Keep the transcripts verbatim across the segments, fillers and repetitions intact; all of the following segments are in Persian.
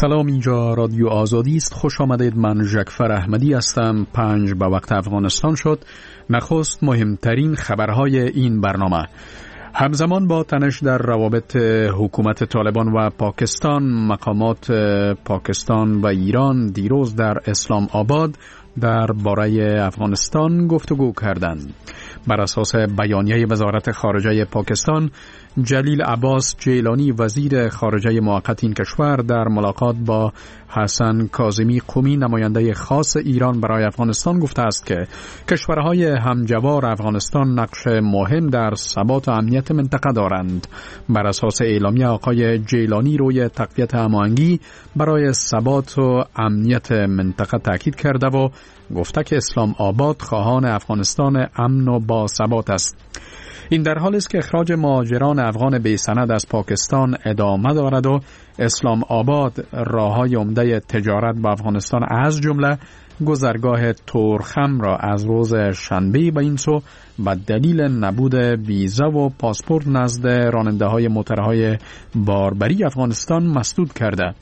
سلام، اینجا رادیو آزادی است. خوش آمدید. من ژکفر احمدی هستم. پنج به وقت افغانستان شد. نخست مهمترین خبرهای این برنامه. همزمان با تنش در روابط حکومت طالبان و پاکستان، مقامات پاکستان و ایران دیروز در اسلام آباد در باره افغانستان گفتگو کردند. بر اساس بیانیه وزارت خارجه پاکستان، جلیل عباس جیلانی وزیر خارجه موقت این کشور در ملاقات با حسن کاظمی قمی نماینده خاص ایران برای افغانستان گفته است که کشورهای همجوار افغانستان نقش مهم در ثبات و امنیت منطقه دارند. بر اساس اعلامیه آقای جیلانی روی تقویت هماهنگی برای ثبات و امنیت منطقه تاکید کرده و گفته که اسلام آباد خواهان افغانستان امن و با ثبات است. این در حالی است که اخراج مهاجران افغان بی سند از پاکستان ادامه دارد و اسلام آباد راههای عمده تجارت با افغانستان از جمله گذرگاه تورخم را از روز شنبه به این سو به دلیل نبود ویزا و پاسپورت نزد راننده های موترهای باربری افغانستان مسدود کرده.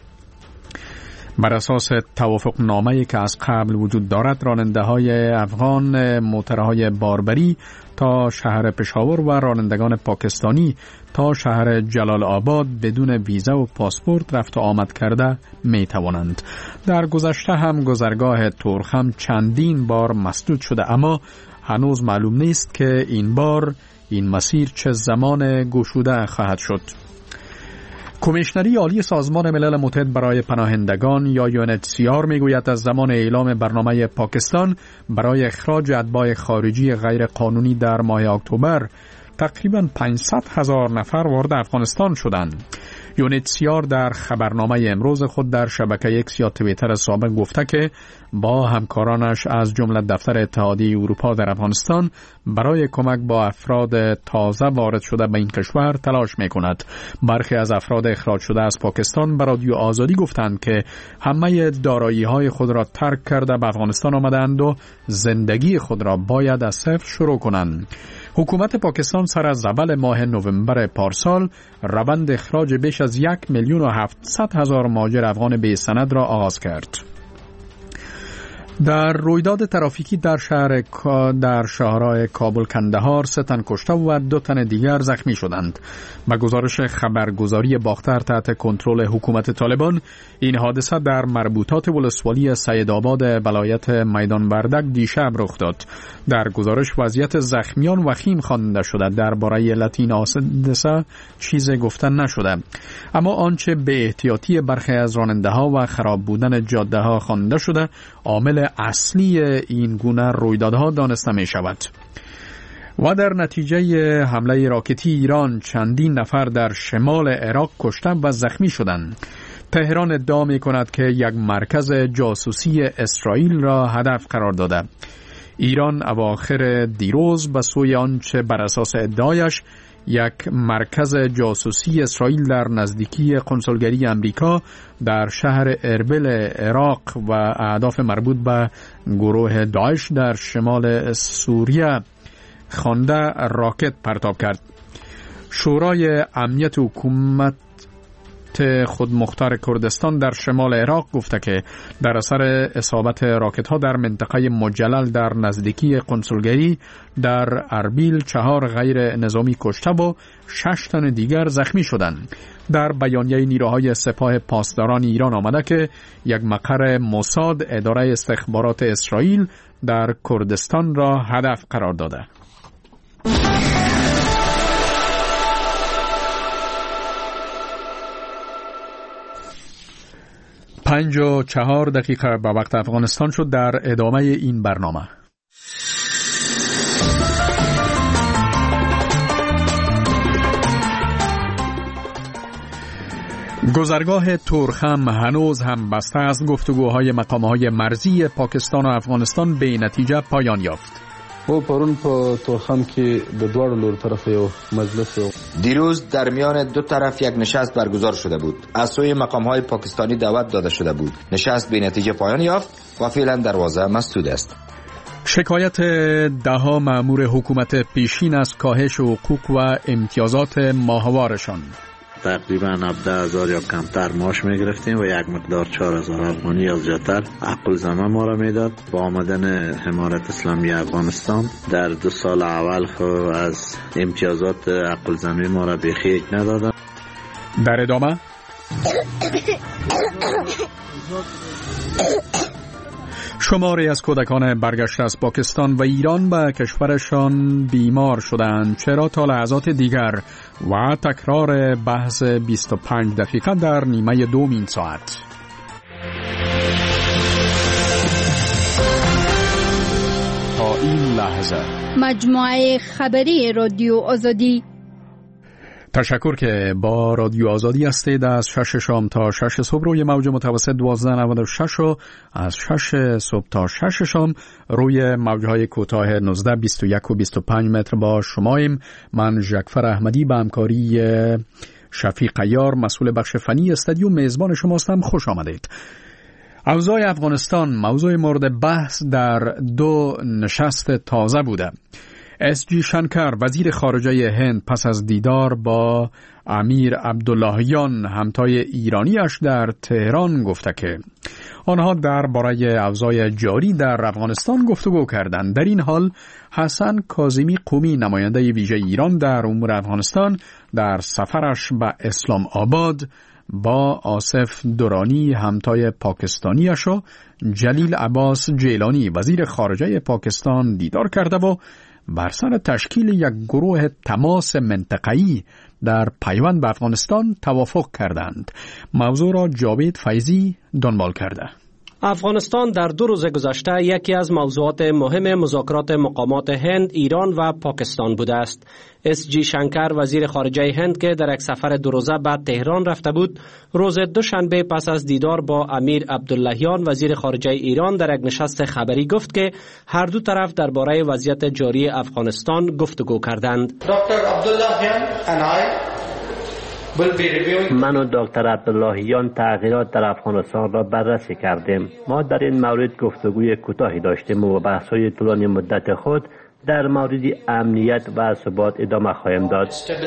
بر اساس توافق نامه‌ای که از قبل وجود دارد، راننده های افغان موترهای باربری تا شهر پشاور و رانندگان پاکستانی تا شهر جلال آباد بدون ویزا و پاسپورت رفت و آمد کرده می توانند. در گذشته هم گذرگاه تورخم چندین بار مسدود شده، اما هنوز معلوم نیست که این بار این مسیر چه زمان گشوده خواهد شد. کمیشنری عالی سازمان ملل متحد برای پناهندگان یا یو ان اچ سی آر میگوید از زمان اعلام برنامه پاکستان برای اخراج اتباع خارجی غیر قانونی در ماه اکتبر تقریباً پانصد هزار نفر وارد افغانستان شدند. یو ان اچ سی آر در خبرنامه امروز خود در شبکه ایکس یا توییتر سابق گفته که با همکارانش از جمله دفتر اتحادیه اروپا در افغانستان برای کمک با افراد تازه وارد شده به این کشور تلاش می‌کند. برخی از افراد اخراج شده از پاکستان به رادیو آزادی گفتند که همه دارایی‌های خود را ترک کرده به افغانستان آمدند و زندگی خود را باید از صفر شروع کنند. حکومت پاکستان سر از اول ماه نوامبر پارسال روند اخراج بیش از یک میلیون و هفتصد هزار مهاجر افغان بی سند را آغاز کرد. در رویداد ترافیکی در شهر در شهرهای کابل کندهار سه تن کشته و دو تن دیگر زخمی شدند. به گزارش خبرگزاری باختر تحت کنترل حکومت طالبان، این حادثه در مربوطات ولسوالی سیدآباد ولایت میدان وردک دیشب رخ داد. در گزارش وضعیت زخمیان وخیم خوانده شده. درباره علت این حادثه چیزی گفته نشده، اما آنچه به احتیاطی برخی از راننده‌ها و خراب بودن جاده‌ها خوانده شده عامل اصلی این گونه رویدادها دانسته می شود. و در نتیجه حمله راکتی ایران چندین نفر در شمال عراق کشته و زخمی شدند. تهران ادعا می کند که یک مرکز جاسوسی اسرائیل را هدف قرار داده. ایران اواخر دیروز به سوی آنچه بر اساس ادعایش یک مرکز جاسوسی اسرائیل در نزدیکی قنصلگری امریکا در شهر اربیل عراق و اهداف مربوط به گروه داعش در شمال سوریه خوانده راکت پرتاب کرد. شورای امنیت حکومت خودمختار کردستان در شمال عراق گفته که در اثر اصابت راکت ها در منطقه مجلل در نزدیکی قنصلگری در اربیل چهار غیر نظامی کشته و شش تن دیگر زخمی شدند. در بیانیه نیروهای سپاه پاسداران ایران آمده که یک مقر موساد اداره استخبارات اسرائیل در کردستان را هدف قرار داده. پنج و چهار دقیقه به وقت افغانستان شد. در ادامه این برنامه گذرگاه تورخم هنوز هم بسته است. گفتگوهای مقامهای مرزی پاکستان و افغانستان به نتیجه پایان یافت. او پرون په تورخم کې د دواړو لور طرف یو مجلس یو دیروز در میان دو طرف یک نشست برگزار شده بود. از سوی مقام‌های پاکستانی دعوت داده شده بود. نشست به نتیجه پایان یافت و فعلا دروازه مسدود است. شکایت دهها مأمور حکومت پیشین از کاهش حقوق و امتیازات ماهوارشان. تقریبا هفده هزار یا کمتر معاش میگرفتیم و یک مقدار چهار هزار افغانی یا زیادتر عقل زمه ما را میداد. با آمدن امارت اسلامی افغانستان در دو سال اول خو از امتیازات عقل زمه ما را بیخی ندادن. در ادامه شماری از کودکان برگشته از پاکستان و ایران به کشورشان بیمار شدند. چرا؟ تا لحظات دیگر و تکرار بحث بیست و پنج دقیقه در نیمه دومین ساعت. تا این لحظه مجموعه خبری رادیو آزادی. تشکر که با رادیو آزادی هستید. از شش شام تا شش صبح روی موج متوسط دوازده نود و شش و از شش صبح تا شش شام روی موجهای کوتاه نوزده بیست و یک و بیست و پنج متر با شماییم. من جعفر احمدی به همکاری شفیق عیار مسئول بخش فنی استودیو میزبان شما هستم. خوش آمدید. اوضاع افغانستان موضوع مورد بحث در دو نشست تازه بوده. اس جی شنکر وزیر خارجه هند پس از دیدار با امیر عبداللهیان همتای ایرانیش در تهران گفته که آنها درباره اوضاع جاری در افغانستان گفتگو کردند. در این حال حسن کاظمی قمی نماینده ویژه ایران در امور افغانستان در سفرش به اسلام آباد با آصف درانی همتای پاکستانیش و جلیل عباس جیلانی وزیر خارجه پاکستان دیدار کرده و بر سر تشکیل یک گروه تماس منطقه‌ای در پیوند به افغانستان توافق کردند. موضوع را جاوید فیضی دنبال کرده. افغانستان در دو روز گذشته یکی از موضوعات مهم مذاکرات مقامات هند، ایران و پاکستان بوده است. اس جی شنکر وزیر خارجه هند که در یک سفر دو روزه به تهران رفته بود، روز دوشنبه پس از دیدار با امیر عبداللهیان وزیر خارجه ایران در یک نشست خبری گفت که هر دو طرف درباره وضعیت جاری افغانستان گفتگو کردند. دکتر عبداللهیان and I من و دکتر عبداللهیان تغییرات در افغانستان را بررسی کردیم. ما در این مورد گفتگوی کوتاهی داشتیم و بحث‌های طولانی مدت خود در مورد امنیت و ثبات ادامه خواهیم داد.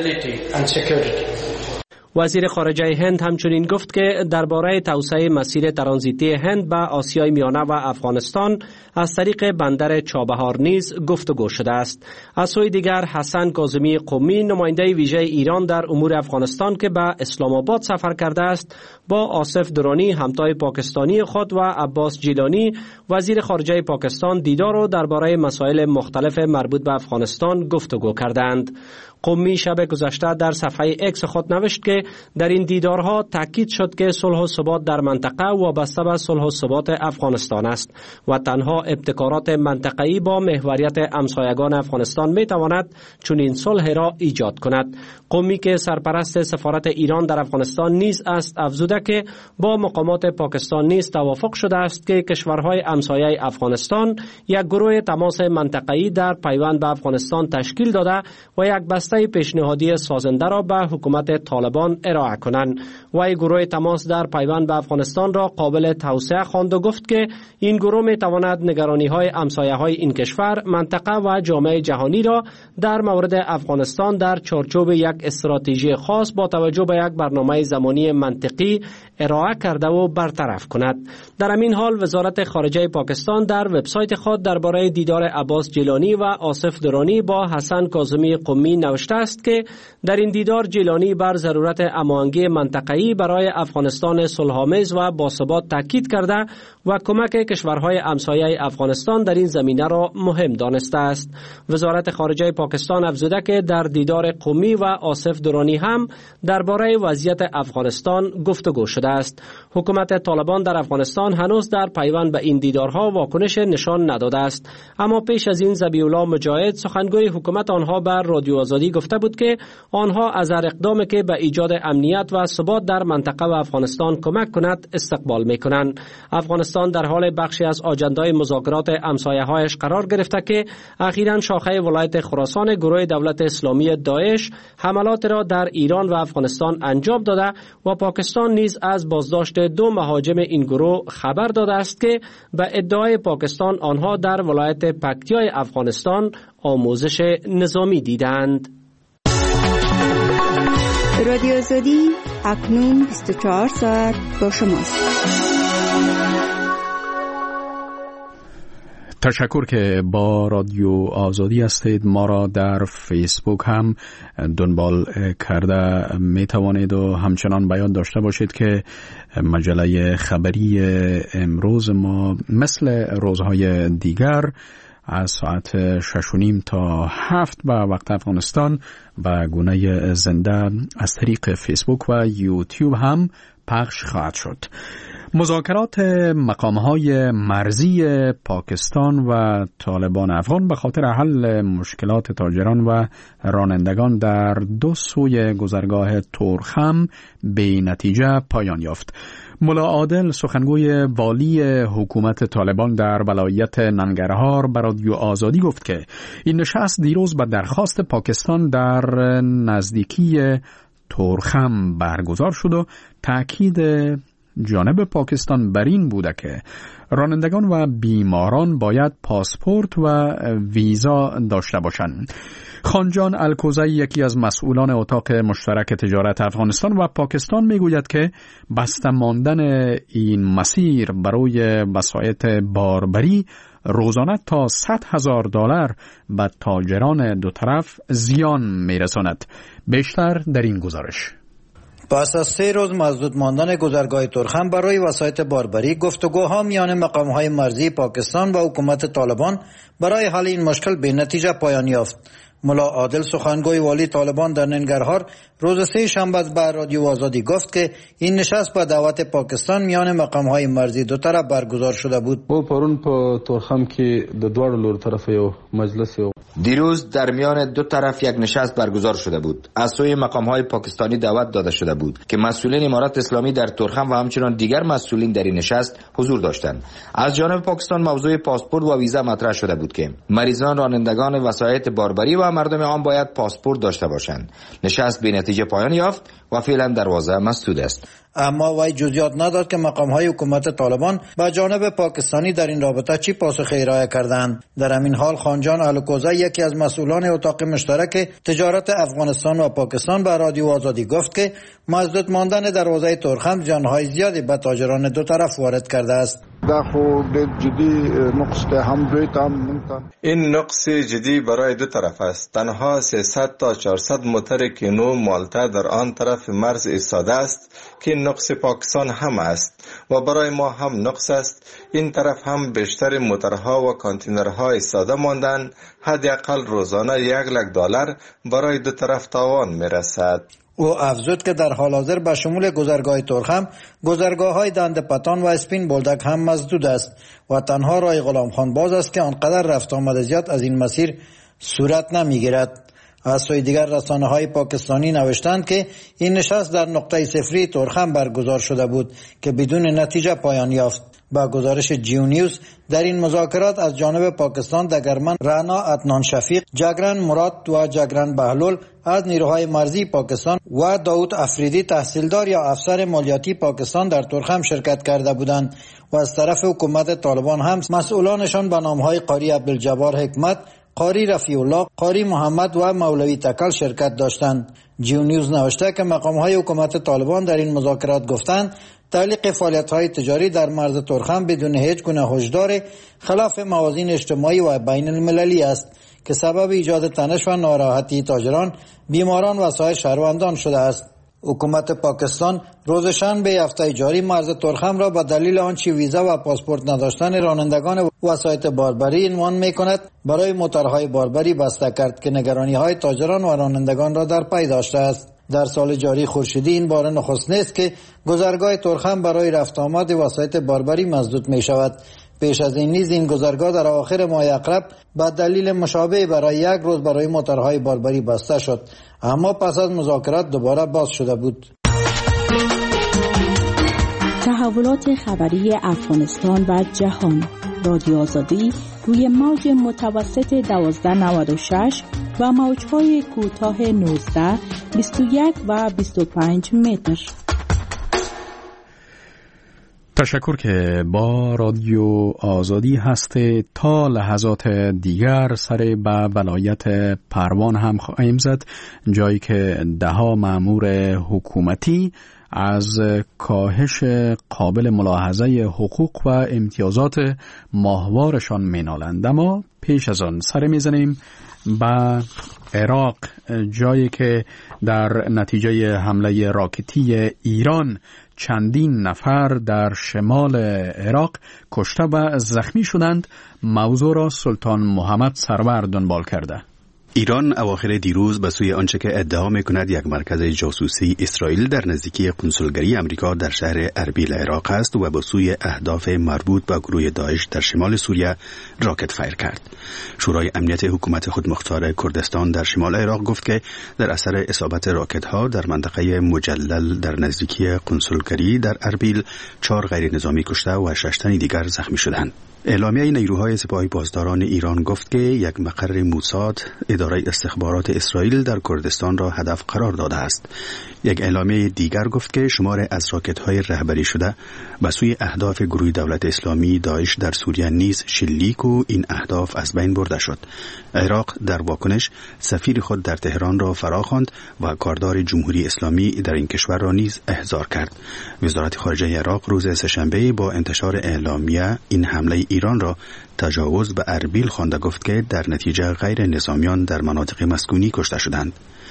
وزیر خارجه هند همچنین گفت که درباره توسعه مسیر ترانزیتی هند به آسیای میانه و افغانستان از طریق بندر چابهار نیز گفتگو شده است. از سوی دیگر حسن کاظمی قمی نماینده ویژه ایران در امور افغانستان که به اسلام آباد سفر کرده است با آصف درانی همتای پاکستانی خود و عباس جیلانی وزیر خارجه پاکستان دیدار و درباره مسائل مختلف مربوط به افغانستان گفتگو کردند. قمی شب گذشته در صفحه اکس خود نوشت که در این دیدارها تاکید شد که صلح و ثبات در منطقه وابسته به صلح و ثبات افغانستان است و تنها ابتکارات منطقه‌ای با محوریت همسایگان افغانستان میتواند چنین صلح را ایجاد کند. قمی که سرپرست سفارت ایران در افغانستان نیز است افزوده که با مقامات پاکستان نیز توافق شده است که کشورهای همسایه افغانستان یک گروه تماس منطقه‌ای در پیوند به افغانستان تشکیل داده و یک بسته پیشنهادی سازنده را به حکومت طالبان ارائه کنند. و این گروه تماس در پیوند به افغانستان را قابل توسعه خواند و گفت که این گروه می تواند نگرانی‌های همسایه‌های این کشور، منطقه و جامعه جهانی را در مورد افغانستان در چارچوب یک استراتژی خاص با توجه به یک برنامه زمانی منطقی ارائه کرده و برطرف کند. در همین حال وزارت خارجه پاکستان در وبسایت خود درباره دیدار عباس جیلانی و آصف درانی با حسن کاظمی قمی نوشته است که در این دیدار جیلانی بر ضرورت هماهنگی منطقه‌ای برای افغانستان صلح‌آمیز و باثبات تاکید کرده و کمک کشورهای همسایه افغانستان در این زمینه را مهم دانسته است. وزارت خارجه پاکستان افزوده که در دیدار قمی و آصف درانی هم درباره وضعیت افغانستان گفتگو شده است. حکومت طالبان در افغانستان هنوز در پیوند به این دیدارها واکنش نشان نداده است، اما پیش از این ذبیح الله مجاهد سخنگوی حکومت آنها بر رادیو آزادی گفته بود که آنها از هر اقدامی که به ایجاد امنیت و ثبات در منطقه و افغانستان کمک کند استقبال می‌کنند. افغانستان در حال بخشی از آجندای مذاکرات همسایه‌هایش قرار گرفته که اخیراً شاخه ولایت خراسان گروه دولت اسلامی داعش حملات را در ایران و افغانستان انجام داده و پاکستان نیز از بازداشت دو مهاجم این گروه خبر داده است که به ادعای پاکستان آنها در ولایت پکتیای افغانستان آموزش نظامی دیدند. رادیو آزادی اکنون بیست و چهار ساعت با شماست. تشکر که با رادیو آزادی هستید. ما را در فیسبوک هم دنبال کرده می توانید و همچنان بیان داشته باشید که مجله خبری امروز ما مثل روزهای دیگر از ساعت شش و نیم تا هفت به وقت افغانستان به گونه زنده از طریق فیسبوک و یوتیوب هم پخش خواهد شد. مذاکرات مقام‌های مرزی پاکستان و طالبان افغان به خاطر حل مشکلات تاجران و رانندگان در دو سوی گذرگاه تورخم به نتیجه پایان یافت. ملا عادل سخنگوی والی حکومت طالبان در ولایت ننگرهار به رادیو آزادی گفت که این نشست دیروز به درخواست پاکستان در نزدیکی تورخم برگزار شد و تأکید جانب پاکستان بر این بوده که رانندگان و بیماران باید پاسپورت و ویزا داشته باشند. خانجان الکوزی یکی از مسئولان اتاق مشترک تجارت افغانستان و پاکستان میگوید که بسته ماندن این مسیر برای وسایط باربری روزانه تا صد هزار دلار به تاجران دو طرف زیان میرساند. بیشتر در این گزارش. پس از سه روز مسدود ماندن گذرگاه تورخم برای وسایط باربری، گفتگوها میان مقام‌های مرزی پاکستان و حکومت طالبان برای حل این مشکل به نتیجه پایان یافت. ملا عادل سخنگوی والی طالبان در ننگرهار روز سه شنبه به رادیو آزادی گفت که این نشست به دعوت پاکستان میان مقام‌های مرزی دو طرف برگزار شده بود. او پرون په تورخم کې د دواړو لور طرف یو مجلس یو دیروز در میان دو طرف یک نشست برگزار شده بود. از سوی مقام‌های پاکستانی دعوت داده شده بود که مسئولین امارات اسلامی در تورخم و همچنین دیگر مسئولین در این نشست حضور داشتند. از جانب پاکستان موضوع پاسپورت و ویزا مطرح شده بود که مریضان، رانندگان وسایط باربری و مردم عام باید پاسپورت داشته باشند. نشست به نتیجه پایان یافت و فعلا دروازه مسدود است. اما وی جزئیات نداد که مقام‌های حکومت طالبان با جانب پاکستانی در این رابطه چی پاسخی ارائه کردند. در همین حال خانجان الکوزی یکی از مسئولان اتاق مشترک تجارت افغانستان و پاکستان به رادیو آزادی گفت که مسدود ماندن دروازه تورخم جانهای زیادی به تاجران دو طرف وارد کرده است. این نقص جدی برای دو طرف است. تنها سیصد تا چهارصد موتر کینو مالته در آن طرف مرز ایستاده است که نقص پاکستان هم است و برای ما هم نقص است. این طرف هم بیشتر موترها و کانتینرها ایستاده ماندن. حداقل روزانه یک لک دلار برای دو طرف تاوان میرسد. او افزود که در حال حاضر به شمول گذرگاه تورخم، گذرگاه‌های دند پتان و اسپین بولدک هم مسدود است و تنها راه غلام خان باز است که آنقدر رفت آمد زیاد از این مسیر صورت نمیگیرد. از سوی دیگر رسانه‌های پاکستانی نوشتند که این نشست در نقطه صفری تورخم برگزار شده بود که بدون نتیجه پایان یافت. با گزارش جیو نیوز در این مذاکرات از جانب پاکستان دگرمن رانا عدنان شفیق، جگرن مراد و جگرن بهلول از نیروهای مرزی پاکستان و داود افریدی تحصیلدار یا افسر مالیاتی پاکستان در تورخم شرکت کرده بودند و از طرف حکومت طالبان هم مسئولانشان به نامهای قاری عبدالجبار حکمت، قاری رفیع الله، قاری محمد و مولوی تکل شرکت داشتند. جیو نیوز نوشته که مقام‌های حکومت طالبان در این مذاکرات گفتند تعلیق فعالیت‌های تجاری در مرز تورخم بدون هیچ گونه هشدار خلاف موازین اجتماعی و بین المللی است که سبب ایجاد تنش و ناراحتی تاجران، بیماران و سایر شهروندان شده است. حکومت پاکستان روز شنبه هفته جاری مرز تورخم را به دلیل آنچه ویزا و پاسپورت نداشتن رانندگان وسایط باربری عنوان می‌کند برای موترهای باربری بسته کرد که نگرانی‌های تاجران و رانندگان را در پی داشته است. در سال جاری خورشیدی این بار نخست نیست که گذرگاه تورخم برای رفت آمد وسایط باربری مسدود می شود. پیش از این نیز این گذرگاه در آخر ماه اقرب به دلیل مشابه برای یک روز برای موترهای باربری بسته شد، اما پس از مذاکرات دوباره باز شده بود. تحولات خبری افغانستان و جهان. رادیو آزادی روی موج متوسط دوازده نود و شش و موج‌های کوتاه نوزده، بیست و یک و بیست و پنج متر. تشکر که با رادیو آزادی هسته. تا لحظات دیگر سر به ولایت پروان هم خواهیم زد، جایی که دهها مأمور حکومتی از کاهش قابل ملاحظه حقوق و امتیازات ماهوارشان مینالند. اما پیش از آن سر میزنیم به عراق، جایی که در نتیجه حمله راکتی ایران چندین نفر در شمال عراق کشته و زخمی شدند. موضوع را سلطان محمد سرور دنبال کرده. ایران اواخر دیروز به سوی آنچه که ادعا می‌کند یک مرکز جاسوسی اسرائیل در نزدیکی کنسولگری امریکا در شهر اربیل عراق است و به سوی اهداف مربوط به گروه داعش در شمال سوریه راکت فایر کرد. شورای امنیت حکومت خودمختار کردستان در شمال عراق گفت که در اثر اصابت راکت‌ها در منطقه مجلل در نزدیکی کنسولگری در اربیل چهار غیر نظامی کشته و شش تن دیگر زخمی شدند. اعلامیه نیروهای سپاه پاسداران ایران گفت که یک مقر موساد اداره استخبارات اسرائیل در کردستان را هدف قرار داده است. یک اعلامیه دیگر گفت که شمار از راکت‌های رهبری شده به سوی اهداف گروه دولت اسلامی داعش در سوریه نیز شلیک و این اهداف از بین برده شد. عراق در واکنش سفیر خود در تهران را فراخواند و کاردار جمهوری اسلامی در این کشور را نیز احضار کرد. وزارت خارجه عراق روز سه‌شنبه با انتشار اعلامیه این حمله ایران را تجاوز به اربیل خوانده گفت که در نتیجه غیر نظامیان در مناطق مسکونی کشته شدند.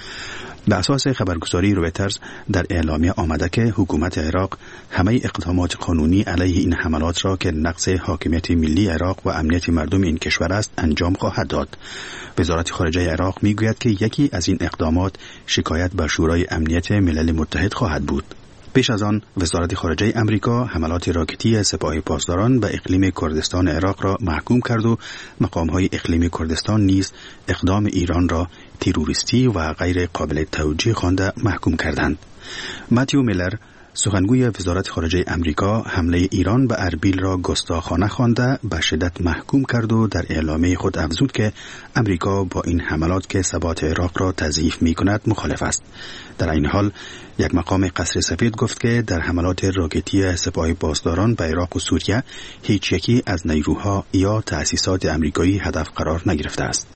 به اساس خبرگزاری رویترز در اعلامیه آمده که حکومت عراق همه اقدامات قانونی علیه این حملات را که نقض حاکمیت ملی عراق و امنیت مردم این کشور است انجام خواهد داد. وزارت خارجه عراق میگوید که یکی از این اقدامات شکایت به شورای امنیت ملل متحد خواهد بود. پیش از آن وزارت خارجه امریکا حملات راکتی سپاه پاسداران به اقلیم کردستان عراق را محکوم کرد و مقام‌های اقلیمی کردستان نیز اقدام ایران را تروریستی و غیر قابل توجیه خوانده محکوم کردند. ماتیو میلر سخنگوی وزارت خارجه امریکا حمله ایران به اربیل را گستاخانه خوانده به شدت محکوم کرد و در اعلامیه خود افزود که امریکا با این حملات که ثبات عراق را تضعیف می‌کند مخالف است. در این حال یک مقام قصر سفید گفت که در حملات راکتی سپاه پاسداران به عراق و سوریه هیچ یکی از نیروها یا تأسیسات امریکایی هدف قرار نگرفته است.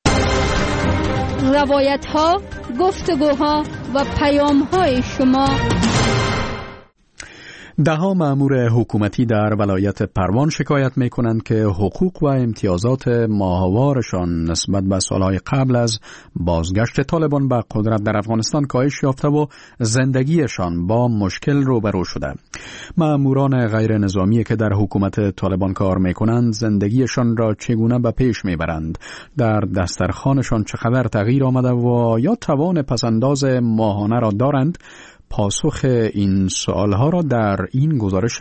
روایت‌ها، گفتگوها و پیام‌های شما. دهها مأمور حکومتی در ولایت پروان شکایت می کنند که حقوق و امتیازات ماهوارشان نسبت به سالهای قبل از بازگشت طالبان به قدرت در افغانستان کاهش یافته و زندگیشان با مشکل روبرو شده. مأموران غیر نظامی که در حکومت طالبان کار می کنند زندگیشان را چگونه به پیش می برند؟ در دسترخوانشان چقدر تغییر آمده و یا توان پسنداز ماهانه را دارند؟ پاسخ این سوالها را در این گزارش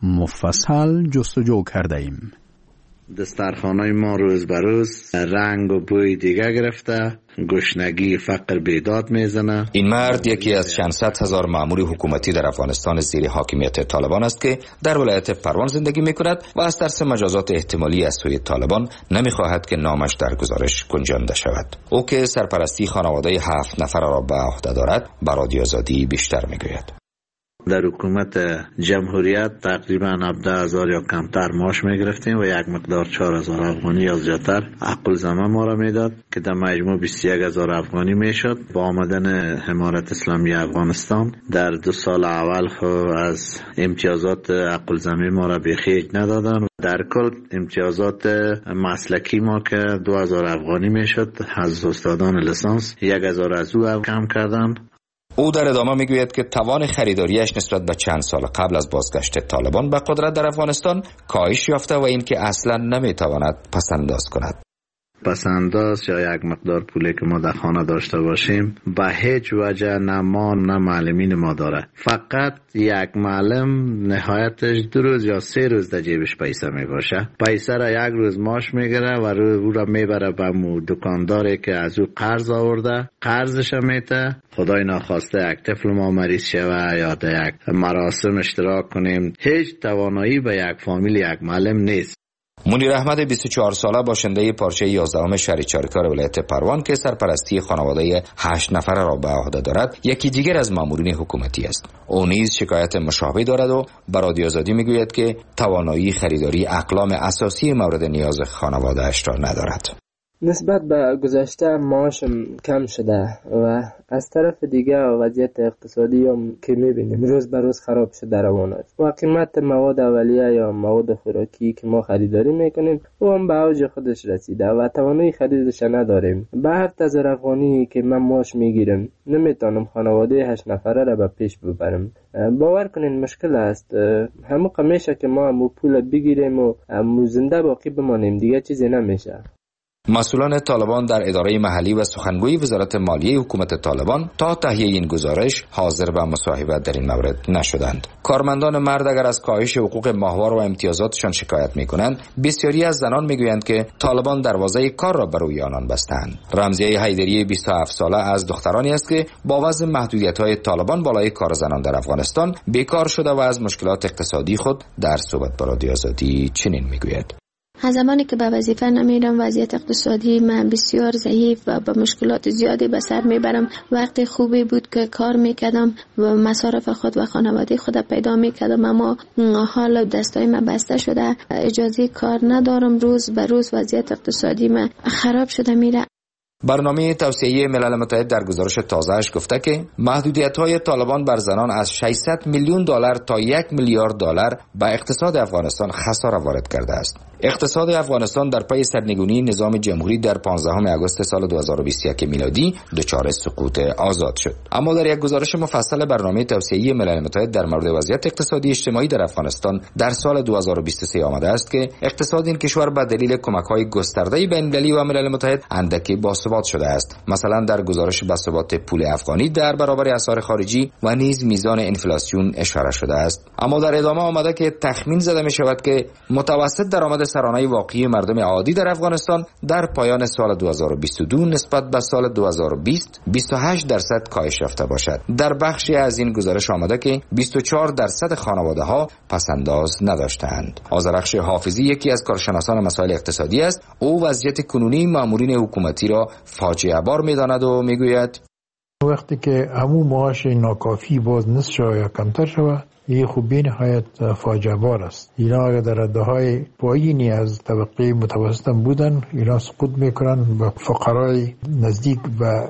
مفصل جستجو کرده ایم. دسترخوانای ما روز به روز رنگ و بوی دیگه گرفته، گشنگی فقر بیداد میزنه. این مرد یکی از چند صد هزار مأمور حکومتی در افغانستان زیر حاکمیت طالبان است که در ولایت پروان زندگی میکند و از ترس مجازات احتمالی از سوی طالبان نمیخواهد که نامش در گزارش گنجانده شود. او که سرپرستی خانواده هفت نفر را به عهده دارد به رادیو آزادی بیشتر میگوید. در حکومت جمهوریت تقریبا هفده هزار یا کمتر معاش میگرفتیم و یک مقدار چهار هزار افغانی یا زیادتر عقل زمان ما را میداد که در مجموع بیست و یک هزار افغانی میشد. با آمدن حمایت اسلامی افغانستان در دو سال اول خو از امتیازات عقل زمین ما را بخیج ندادن. در کل امتیازات مسلکی ما که دو هزار افغانی میشد از استادان لیسانس یک هزار از او کم کردن. او در ادامه میگوید که توان خریداریش نسبت به چند سال قبل از بازگشت طالبان به قدرت در افغانستان کاهش یافته و اینکه اصلا نمیتواند پسنداز کند. پسنداز یا یک مقدار پولی که ما در خانه داشته باشیم به هیچ وجه نه ما نه معلمین ما داره. فقط یک معلم نهایتش دو روز یا سه روز در جیبش پیسه می باشه. پیسه را یک روز ماش میگیره و رو را میبره به مو دکانداری که از او قرض آورده، قرضش میته. خدای ناخواسته یک طفل ما مریض شوه یا در یک مراسم اشتراک کنیم، هیچ توانایی به یک فامیل یک معلم نیست. منیر احمد بیست و چهار ساله باشنده پارچه یازدهم شهر چاریکار ولایت پروان که سرپرستی خانواده هشت نفره را به عهده دارد، یکی دیگر از مامورین حکومتی است. او نیز شکایت مشابه دارد و به رادیو آزادی میگوید که توانایی خریداری اقلام اساسی مورد نیاز خانواده اش را ندارد. نسبت به گذشته معاشم کم شده و از طرف دیگه وضعیت اقتصادی هم که میبینیم روز به روز خراب شده روان است و قیمت مواد اولیه یا مواد خوراکی که ما خریداری میکنیم او هم به اوج خودش رسیده و توانایی خریدش نداریم. به هفت هزار افغانی که من معاش میگیرم نمیتونم خانواده هشت نفره را به پیش ببرم. باور کنین مشکل است. همون میشه که ما همون پول بگیریم و همون زنده باقی بمانیم، دیگه چیزی نمیشه. مسئولان طالبان در اداره محلی و سخنگوی وزارت مالیه حکومت طالبان تا تهیه این گزارش حاضر به مصاحبت در این مورد نشدند. کارمندان مرد اگر از کاهش حقوق ماهوار و امتیازاتشان شکایت می‌کنند، بسیاری از زنان می‌گویند که طالبان دروازه کار را بر روی آنان بستند. رمزیه حیدری بیست و هفت ساله از دخترانی است که با وضع محدودیت‌های طالبان بالای کار زنان در افغانستان بیکار شده و از مشکلات اقتصادی خود در صحبت با رادیو آزادی چنین می‌گوید: از زمانی که به وظیفه نمیرم وضعیت اقتصادی من بسیار ضعیف و با مشکلات زیادی به سر میبرم. وقتی خوبی بود که کار میکردم و مصارف خود و خانواده خود پیدا میکردم، اما حال دستای من بسته شده، اجازه کار ندارم. روز به روز وضعیت اقتصادی من خراب شده میره. برنامه توسعه ملل متحد در گزارش تازه‌اش گفته که محدودیت‌های طالبان بر زنان از ششصد میلیون دلار تا یک میلیارد دلار به اقتصاد افغانستان خسارت وارد کرده است. اقتصاد افغانستان در پی سرنگونی نظام جمهوری در پانزدهم آگوست سال دو هزار و بیست و یک میلادی دچار سقوط آزاد شد. اما در یک گزارش مفصل برنامه توسعه ملل متحد در مورد وضعیت اقتصادی اجتماعی در افغانستان در سال دو هزار و بیست و سه آمده است که اقتصاد این کشور به دلیل کمک‌های گسترده بین‌المللی و ملل متحد اندکی باثبات شده است. مثلا در گزارش باثبات پول افغانی در برابر اسعار خارجی و نیز میزان انفلاسیون اشاره شده است. اما در ادامه آمده که تخمین زده می شود که متوسط درآمد سرانه واقعی مردم عادی در افغانستان در پایان سال دو هزار و بیست و دو نسبت به سال دو هزار و بیست بیست و هشت درصد کاهش یافته باشد. در بخشی از این گزارش آمده که بیست و چهار درصد خانواده ها پسنداز نداشتند. آذرخش حافظی یکی از کارشناسان مسائل اقتصادی است. او وضعیت کنونی مامورین حکومتی را فاجعه بار می‌داند و میگوید: وقتی که همون معاش ناکافی باز نصف شود یا کمتر شود، این خوبی نهایت فاجعه بار است. اینا اگر در رده‌های پایینی از طبقه متوسط بودن، اینا سقوط میکنن به فقرای نزدیک به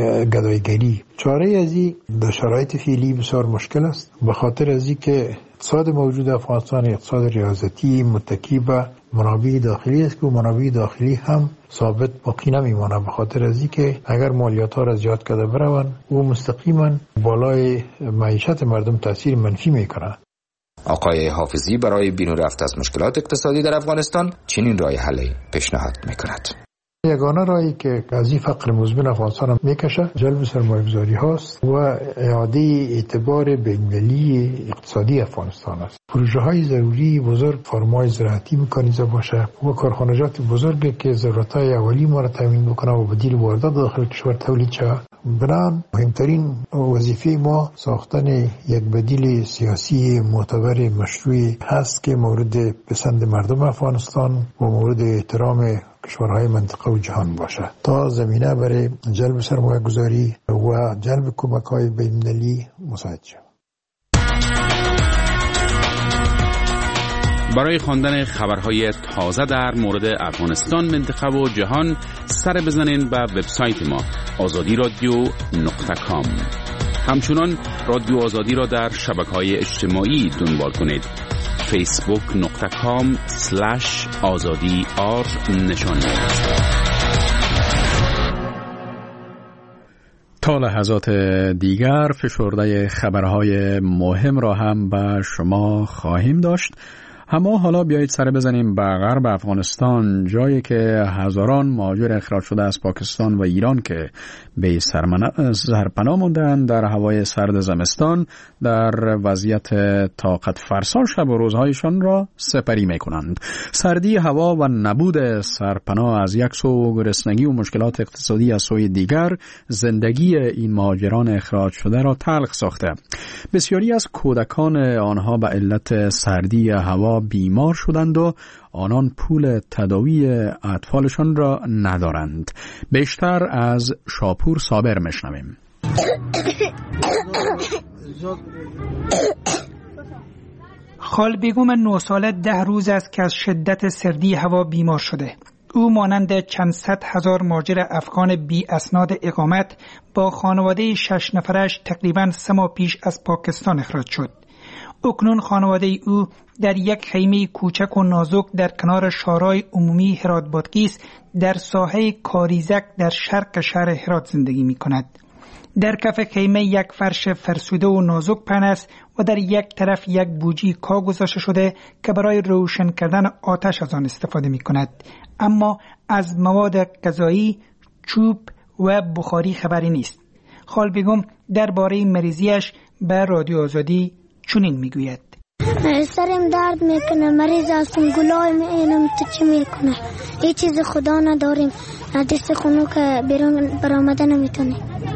گدایگری. چاره از این در شرایط فعلی بسیار مشکل است، به خاطر از این که اقتصاد موجود افغانستان اقتصاد ریاضتی متکی به منابع داخلی است که منابع داخلی هم ثابت باقی نمیمانه، به خاطر از اینکه اگر مالیات ها را زیاد کرده بروند او مستقیما بالای معیشت مردم تاثیر منفی میکنه. آقای حافظی برای بیرون رفت از مشکلات اقتصادی در افغانستان چنین راه حلی پیشنهاد میکند: یگانه راهی که از این فقر مزمن افغانستان میکشه جلب سرمایه‌گذاری هاست و اعاده اعتبار بین‌المللی اقتصادی افغانستان است. پروژه های ضروری بزرگ، فرمای زراعتی مکانیزه باشه و کارخانجات بزرگی که ضرورت های اولی ما را تامین بکنه و بدیل واردات داخل کشور تولید شود. بنابراین مهمترین وظیفه ما ساختن یک بدیل سیاسی معتبر مشروع هست که مورد پسند مردم افغانستان و مورد احترام کشورهای منطقه و جهان باشه تا زمینه برای جلب سرمایه گذاری و جلب کمک های بین‌المللی مساعد شود. برای خواندن خبرهای تازه در مورد افغانستان، منطقه و جهان سر بزنین به وبسایت ما آزادی رادیو نقطه کام. همچنان رادیو آزادی را در شبکه‌های اجتماعی دنبال کنید. فیسبوک نقطه کام سلش آزادی آر نشان تا لحظات دیگر فشرده خبرهای مهم را هم به شما خواهیم داشت. اما حالا بیایید سر بزنیم به غرب افغانستان، جایی که هزاران مهاجر اخراج شده از پاکستان و ایران که به سرپناه ماندند در هوای سرد زمستان در وضعیت طاقت فرسا شب و روزهایشان را سپری می کنند. سردی هوا و نبود سرپناه از یک سو، گرسنگی و مشکلات اقتصادی از سوی دیگر زندگی این مهاجران اخراج شده را تلخ ساخته. بسیاری از کودکان آنها به علت سردی هوا بیمار شدند و آنان پول تداوی اطفالشان را ندارند. بیشتر از شاپور صابر میشنویم. خال بیگم نه ساله ده روز است که از شدت سردی هوا بیمار شده. او مانند چند صد هزار مهاجر افغان بی اسناد اقامت با خانواده شش نفرش تقریباً سه ماه پیش از پاکستان اخراج شد. اکنون خانواده او در یک خیمه کوچک و نازک در کنار شارع عمومی هرات بادغیس در ساحه کاریزک در شرق شهر هرات زندگی می کند. در کف خیمه یک فرش فرسوده و نازک پهن است و در یک طرف یک بوجی کاه گذاشته شده که برای روشن کردن آتش از آن استفاده می کند. اما از مواد غذایی، چوب و بخاری خبری نیست. خال بیگم درباره مریضیش به رادیو آزادی چنین میگوید: سرم درد میکنه، مریض هستم، گلای میینم، تو چی میکنه؟ هیچ چیز خدا نداریم، دست خونو که بیرون برآمده نمیتونه،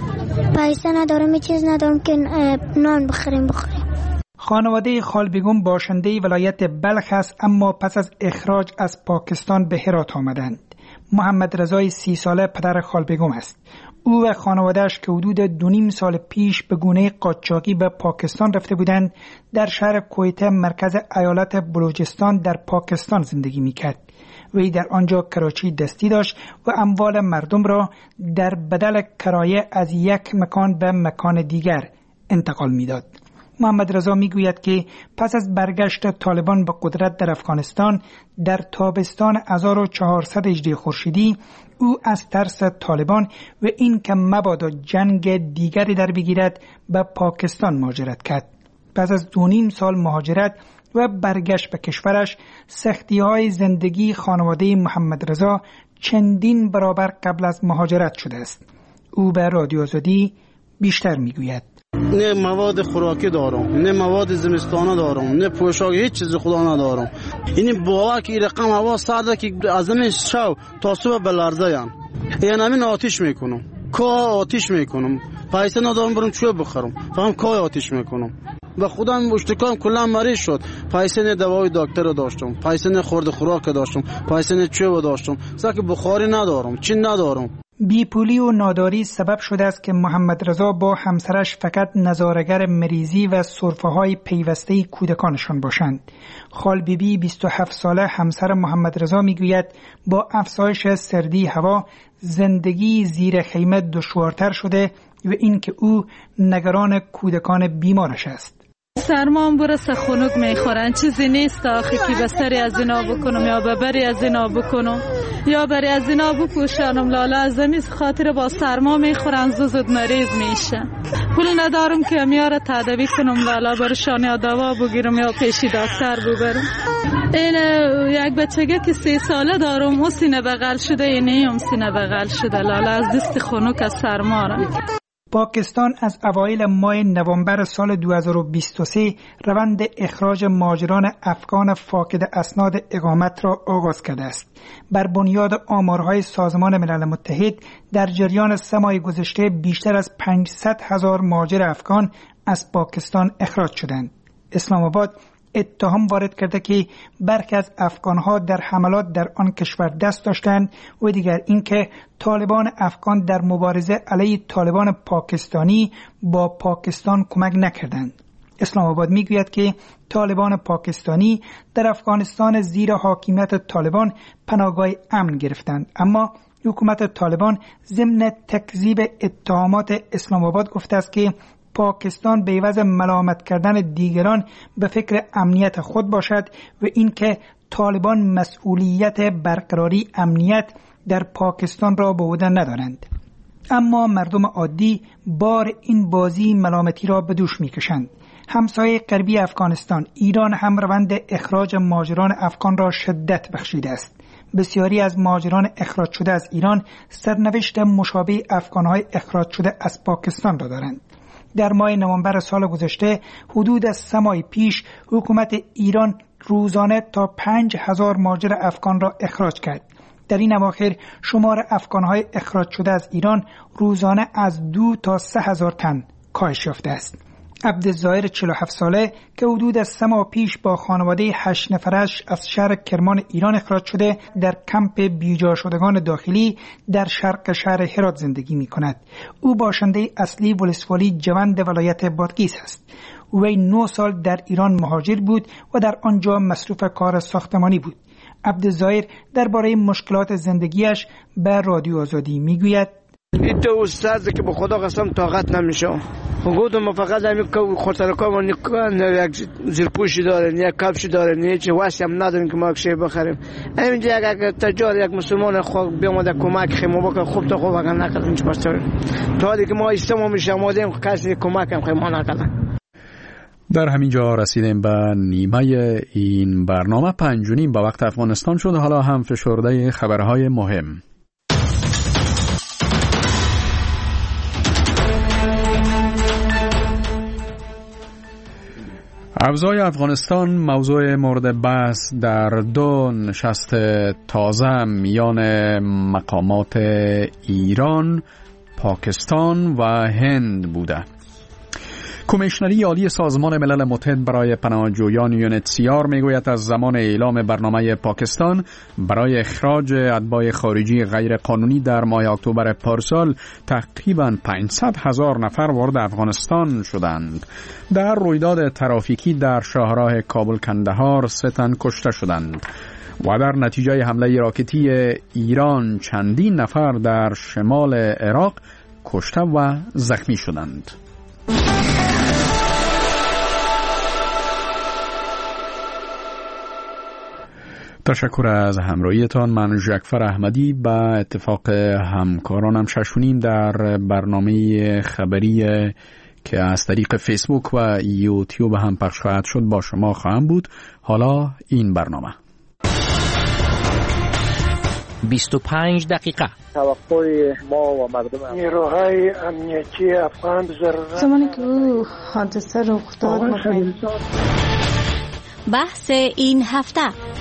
پیسه ندارم، هیچ چیز ندارم که نان بخوریم بخوریم. خانواده خال بیگم باشنده ولایت بلخ است، اما پس از اخراج از پاکستان به هرات آمدند. محمد رضای سی ساله پدر خال بیگم است. او و خانواده‌اش که حدود دو نیم سال پیش به گونه قاچاقی به پاکستان رفته بودند، در شهر کویته مرکز ایالت بلوچستان در پاکستان زندگی می‌کرد. وی در آنجا کراچی دستی داشت و اموال مردم را در بدل کرایه از یک مکان به مکان دیگر انتقال می‌داد. محمد رضا میگوید که پس از برگشت طالبان به قدرت در افغانستان در تابستان هزار و چهارصد هجری خورشیدی او از ترس طالبان و این که مبادا جنگ دیگری در بگیرد به پاکستان مهاجرت کرد. پس از دو نیم سال مهاجرت و برگشت به کشورش، سختی‌های زندگی خانواده محمد رضا چندین برابر قبل از مهاجرت شده است. او به رادیو آزادی بیشتر میگوید: نه مواد خوراکی دارم، نه مواد زمستانه دارم، نه پوشاک، هیچ چیز خدا ندارم. یعنی باور که رقم هوا سرده که از این شو تا صبح بلرزه یان. یعنی همین آتیش میکنم، کاه آتیش میکنم، پیسه ندارم برم چوب بخرم، فهم کاه آتیش میکنم. و خودم اشتکام کلا مریض شد، پیسه نه دوای دکتر داشتم، پیسه نه خورد خوراک داشتم، پیسه نه چوب داشتم، ساک بخاری ندارم، چی ندارم. بیپولی و ناداری سبب شده است که محمد رضا با همسرش فقط نظاره‌گر مریضی و سرفه‌های پیوسته کودکانشان باشند. خال بیبی بیست و هفت ساله همسر محمد رضا میگوید با افزایش سردی هوا زندگی زیر خیمه دشوارتر شده و اینکه او نگران کودکان بیمارش است. سرمان برسه خنک میخورن، چیزی نیست آخه که بستری از اینا بکنم یا ببری از اینا بکنم یا بری از اینا بپوشانم. لالا از این خاطر با سرما میخورن، زود مریض میشه. پول ندارم که میاره تداوی کنم، لالا برشان یا دوا بگیرم یا پیشی دکتر ببرم. این یک بچگه که سی ساله دارم، او سینه بغل شده، اینه هم سینه بغل شده. لالا از دست خنک از سرما را. پاکستان از اوایل ماه نوامبر سال دو هزار و بیست و سه روند اخراج مهاجران افغان فاقد اسناد اقامت را آغاز کرده است. بر بنیاد آمارهای سازمان ملل متحد در جریان سه ماه گذشته بیشتر از پانصد هزار مهاجر افغان از پاکستان اخراج شدند. اسلام آباد اتهام وارد کرده که برخی از افغانها در حملات در آن کشور دست داشتند و دیگر اینکه طالبان افغان در مبارزه علیه طالبان پاکستانی با پاکستان کمک نکردند. اسلام آباد میگوید که طالبان پاکستانی در افغانستان زیر حاکمیت طالبان پناهگاه امن گرفتند، اما حکومت طالبان ضمن تکذیب اتهامات اسلام آباد گفته است که پاکستان به عوض ملامت کردن دیگران به فکر امنیت خود باشد و اینکه طالبان مسئولیت برقراری امنیت در پاکستان را به عهده ندارند. اما مردم عادی بار این بازی ملامتی را به دوش میکشند. همسایه غربی افغانستان ایران هم روند اخراج مهاجران افغان را شدت بخشیده است. بسیاری از مهاجران اخراج شده از ایران سرنوشت مشابه افغانهای اخراج شده از پاکستان را دارند. در ماه نوامبر سال گذشته حدود از سه ماه پیش حکومت ایران روزانه تا پنج هزار مهاجر افغان را اخراج کرد. در این اواخر شمار افغانهای اخراج شده از ایران روزانه از دو تا سه هزار تن کاهش یافته است. عبدالظاهر چهل و هفت ساله که حدود از سه ماه پیش با خانواده هشت نفرش از شهر کرمان ایران اخراج شده در کمپ بیجا شدگان داخلی در شرق شهر هرات زندگی می کند. او باشنده اصلی ولسوالی جوند ولایت بادغیس است. وی نه سال در ایران مهاجر بود و در آنجا مصروف کار ساختمانی بود. عبدالظاهر درباره مشکلات زندگیش به رادیو آزادی میگوید: این تو استاد که به خدا قسم طاقت نمیشه. گفتم فقط همین که خاطرکام نه یک زیرپوشی داره، نه یک کفشی داره، نه هیچ واسه هم نداریم که ما چی بخریم. همینجا اگر تجار یک مسلمان خود بیامده کمک خیمو بکنه خوب تا خوب اگر نکردیم چی باشه. تا دیگه ما استمو میشه آمادیم کسی کمک هم خیمو نکنه. در همین جا رسیدیم به نیمه این برنامه. پنج و نیم به وقت افغانستان شد. حالا هم فشرده خبرهای مهم. اوضاع افغانستان موضوع مورد بحث در دو نشست تازه میان مقامات ایران، پاکستان و هند بوده. کمیشنری عالی سازمان ملل متحد برای پناهجویان یونتسیار میگوید از زمان اعلام برنامه پاکستان برای اخراج اتباع خارجی غیر قانونی در ماه اکتبر پارسال تقریباً پانصد هزار نفر وارد افغانستان شدند. در رویداد ترافیکی در شاهراه کابل کندهار سه تن کشته شدند و در نتیجه حمله راکتی ایران چندین نفر در شمال عراق کشته و زخمی شدند. تشکر از همراهیتان. من ژکفر احمدی به اتفاق همکارانم ششونیم در برنامه خبری که از طریق فیسبوک و یوتیوب هم پخش خواهد شد با شما خواهم بود. حالا این برنامه بیست و پنج دقیقه. توقع ما و مردم نیروهای امنیتی افغان ضرورت زمانی که او حادثه رخ داد بحث این هفته.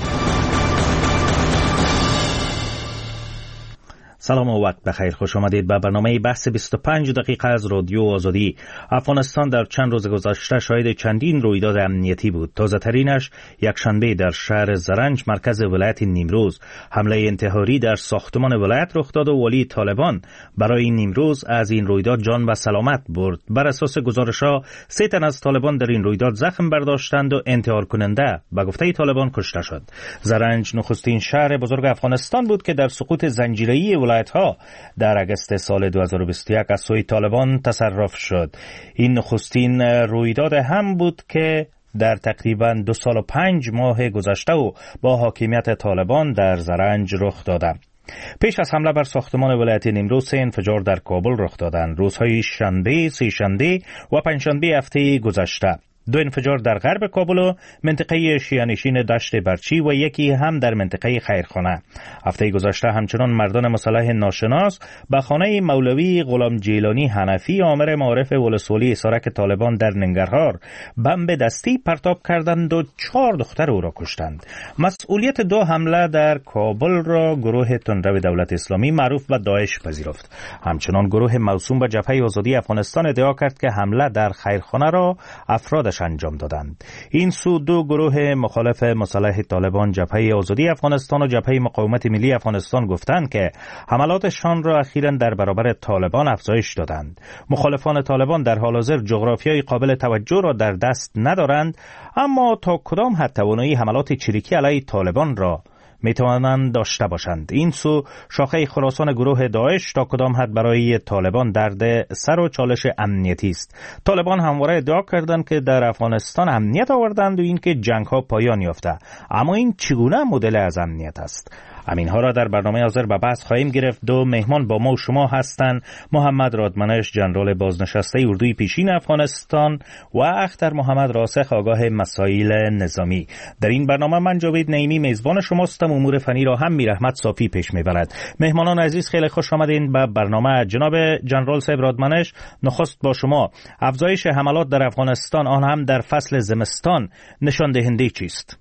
سلام و وقت بخیر. خوش آمدید به برنامه بحث بیست و پنج دقیقه از رادیو آزادی. افغانستان در چند روز گذشته شاهد چندین رویداد امنیتی بود. تازه ترینش یک شنبه در شهر زرنج مرکز ولایت نیمروز حمله انتحاری در ساختمان ولایت رخ داد و ولی طالبان برای نیمروز از این رویداد جان و سلامت برد. بر اساس گزارش‌ها سه تن از طالبان در این رویداد زخم برداشتند و انتحار کننده به گفته طالبان کشته شد. زرنج نخستین شهر بزرگ افغانستان بود که در سقوط زنجیره‌ای ولایت ها در اگست سال دو هزار و بیست و یک از سوی طالبان تصرف شد. این نخستین رویداد هم بود که در تقریباً دو سال و پنج ماه گذشته و با حاکمیت طالبان در زرنج رخ داده. پیش از حمله بر ساختمان ولایت نیمروز سه انفجار در کابل رخ دادند. روزهای شنبه، سه شنبه و پنجشنبه هفته گذشته. دو انفجار در غرب کابل و منطقه شیعه‌نشین دشت برچی و یکی هم در منطقه خیرخانه. هفته گذشته همچنان مردان مسلح ناشناس به خانه مولوی غلام جیلانی حنفی آمر معارف ولسوالی اسارک طالبان در ننگرهار بمب دستی پرتاب کردند و چهار دختر او را کشتند. مسئولیت دو حمله در کابل را گروه تندرو دولت اسلامی معروف به داعش پذیرفت. همچنان گروه موسوم به جبهه آزادی افغانستان ادعا کرد که حمله در خیرخانه را افراد انجام دادند. این سو دو گروه مخالف مسلح طالبان جبهه آزادی افغانستان و جبهه مقاومت ملی افغانستان گفتند که حملاتشان را اخیراً در برابر طالبان افزایش دادند. مخالفان طالبان در حال حاضر جغرافیای قابل توجه را در دست ندارند، اما تا کدام حد توانایی حملات چریکی علیه طالبان را می توانند داشته باشند. این سو شاخه خراسان گروه داعش تا کدام حد برای طالبان درد سر و چالش امنیتی است. طالبان همواره ادعا کردند که در افغانستان امنیت آوردند و اینکه جنگ ها پایان یافته، اما این چگونه مدل از امنیت است؟ همین ها را در برنامه حاضر به بحث خواهیم گرفت. دو مهمان با ما و شما هستند: محمد رادمنش، ژنرال بازنشسته اردوی پیشین افغانستان، و اختر محمد راسخ، آگاه مسائل نظامی. در این برنامه من جاوید نعیمی میزبان شماستم. امور فنی را هم میرحمت صافی پیش میبرد. مهمانان عزیز خیلی خوش آمدین به برنامه. جناب ژنرال صاحب رادمنش، نخست با شما. افزایش حملات در افغانستان، آن هم در فصل زمستان، نشان دهنده چیست؟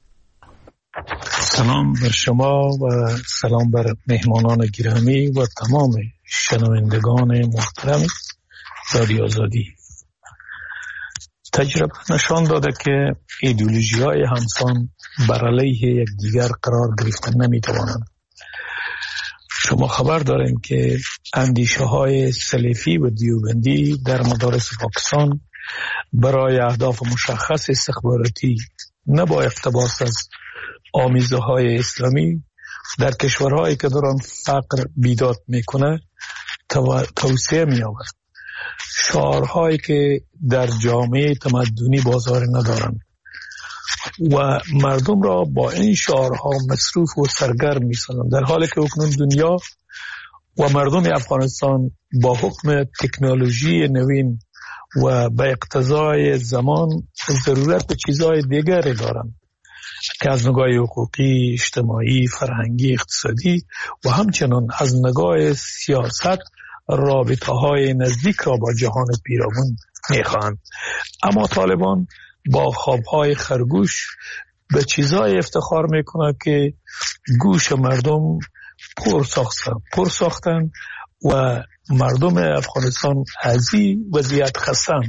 سلام بر شما و سلام بر مهمانان گرامی و تمام شنوندگان محترم رادیو آزادی. تجربه نشان داده که ایدئولوژی های همسان بر علیه یکدیگر قرار گرفتن نمی توانند. شما خبر دارین که اندیشه های سلفی و دیوبندی در مدارس پاکستان برای اهداف مشخص استخباراتی نه با اقتباس از آمیزه های اسلامی در کشورهایی که دارن فقر بیداد میکنه توسعه می‌یابد. شعارهایی که در جامعه تمدنی بازار ندارند و مردم را با این شعارها مصروف و سرگرم می‌سازند، در حالی که اکنون دنیا و مردم افغانستان با حکم تکنولوژی نوین و به اقتضای زمان ضرورت به چیزهای دیگری دارند که از نگاه حقوقی، اجتماعی، فرهنگی، اقتصادی و همچنان از نگاه سیاست رابطه های نزدیک را با جهان پیرامون میخواهند. اما طالبان با خوابهای خرگوش به چیزهای افتخار میکنند که گوش مردم پر ساختن پر ساختن و مردم افغانستان از این وضعیت خستن.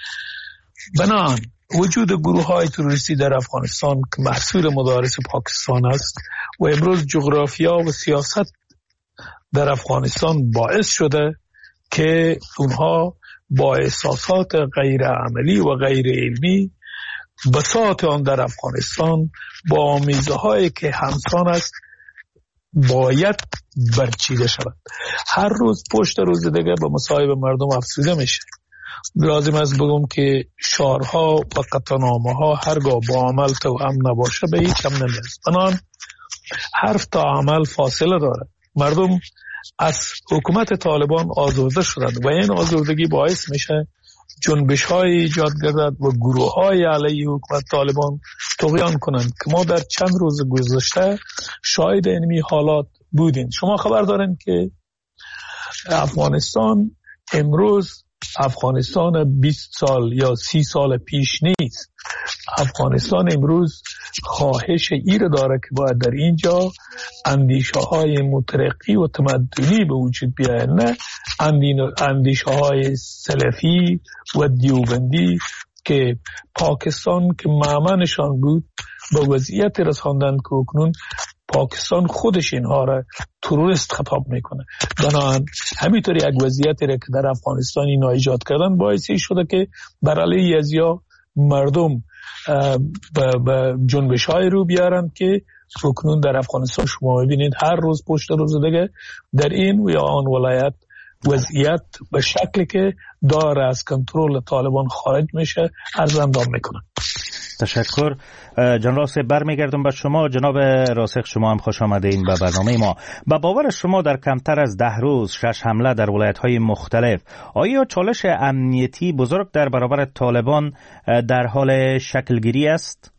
بنان وجود گروه های تروریستی در افغانستان که محصول مدارس پاکستان است و امروز جغرافیا و سیاست در افغانستان باعث شده که اونها با احساسات غیر عملی و غیر علمی بساط آن در افغانستان با آمیزه هایی که همسان است باید برچیده شود. هر روز پشت روز دیگه به مصائب مردم افزوده میشه. لازم است بگم که شعارها و قطعنامه ها هرگاه با عمل توأم نباشه به هیچ هم نمیرسه. بنان حرف تا عمل فاصله داره. مردم از حکومت طالبان آزرده شدند و این آزردگی باعث میشه جنبش های ایجاد گردد و گروه های علیه حکومت طالبان طغیان کنند که ما در چند روز گذشته شاهد اینمی حالات بودیم. شما خبر دارین که افغانستان امروز افغانستان بیست سال یا سی سال پیش نیست. افغانستان امروز خواهش ایر داره که باید در اینجا اندیشه های مترقی و تمدنی به وجود بیاید، نه اندیشه های سلفی و دیوبندی که پاکستان که معمنشان بود به وضعیت رساندن که اکنون پاکستان خودش اینها را تروریست خطاب میکنه. بنابراین همینطور یک وضعیتی را که در افغانستان اینا ایجاد کردن باعثی شده که بر علیه ازیا مردم به جنبش های رو بیارن که اکنون در افغانستان شما ببینید هر روز پشت روز دیگه در این و یا آن ولایت وضعیت به شکلی که داره از کنترل طالبان خارج میشه عرض اندام میکنه. تشکر. جناب راسخ برمیگردم به شما. جناب راسخ شما هم خوش آمدین به برنامه ما. به باور شما در کمتر از ده روز شش حمله در ولایت‌های مختلف، آیا چالش امنیتی بزرگ در برابر طالبان در حال شکلگیری است؟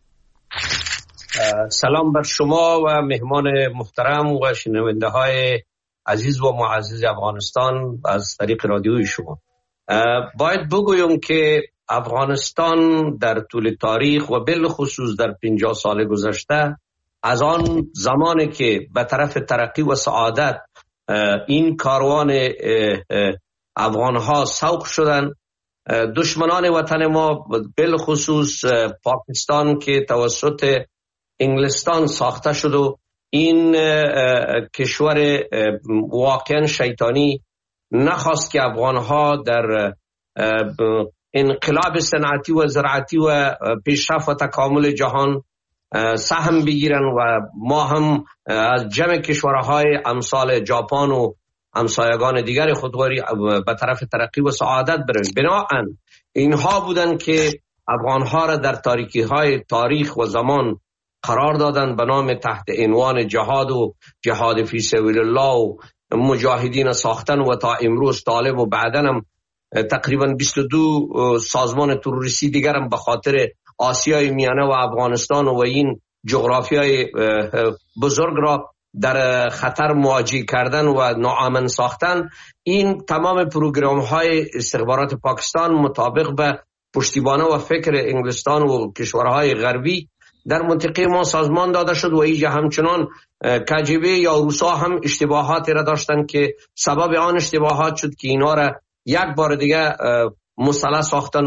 سلام بر شما و مهمان محترم و شنونده های عزیز و معزز افغانستان از طریق رادیوی شما. باید بگویم که افغانستان در طول تاریخ و بالخصوص در پنجاه سال گذشته از آن زمانی که به طرف ترقی و سعادت این کاروان افغانها سوق شدن، دشمنان وطن ما بالخصوص پاکستان که توسط انگلستان ساخته شد و این کشور واقعا شیطانی نخواست که افغانها در انقلاب صنعتی و زراعتی و پیشرفت و تکامل جهان سهم بگیرن و ما هم از جمع کشورهای امثال ژاپن و همسایگان دیگر خودواری به طرف ترقی و سعادت برن. بنابراین اینها بودن که افغانها را در تاریکی های تاریخ و زمان قرار دادن به نام تحت عنوان جهاد و جهاد فی سبیل الله و مجاهدین ساختن و تا امروز طالب و بعدن هم تقریبا بیست و دو سازمان تروریستی دیگر هم به خاطر آسیای میانه و افغانستان و این جغرافیای بزرگ را در خطر مواجه کردن و ناامن ساختن. این تمام پروگرام های استخبارات پاکستان مطابق به پشتیبانه و فکر انگلستان و کشورهای غربی در منطقه ما سازمان داده شد و اینجا همچنان کجبه یا روسا هم اشتباهاتی را داشتن که سبب آن اشتباهات شد که اینا را یک بار دیگه مسلح ساختن و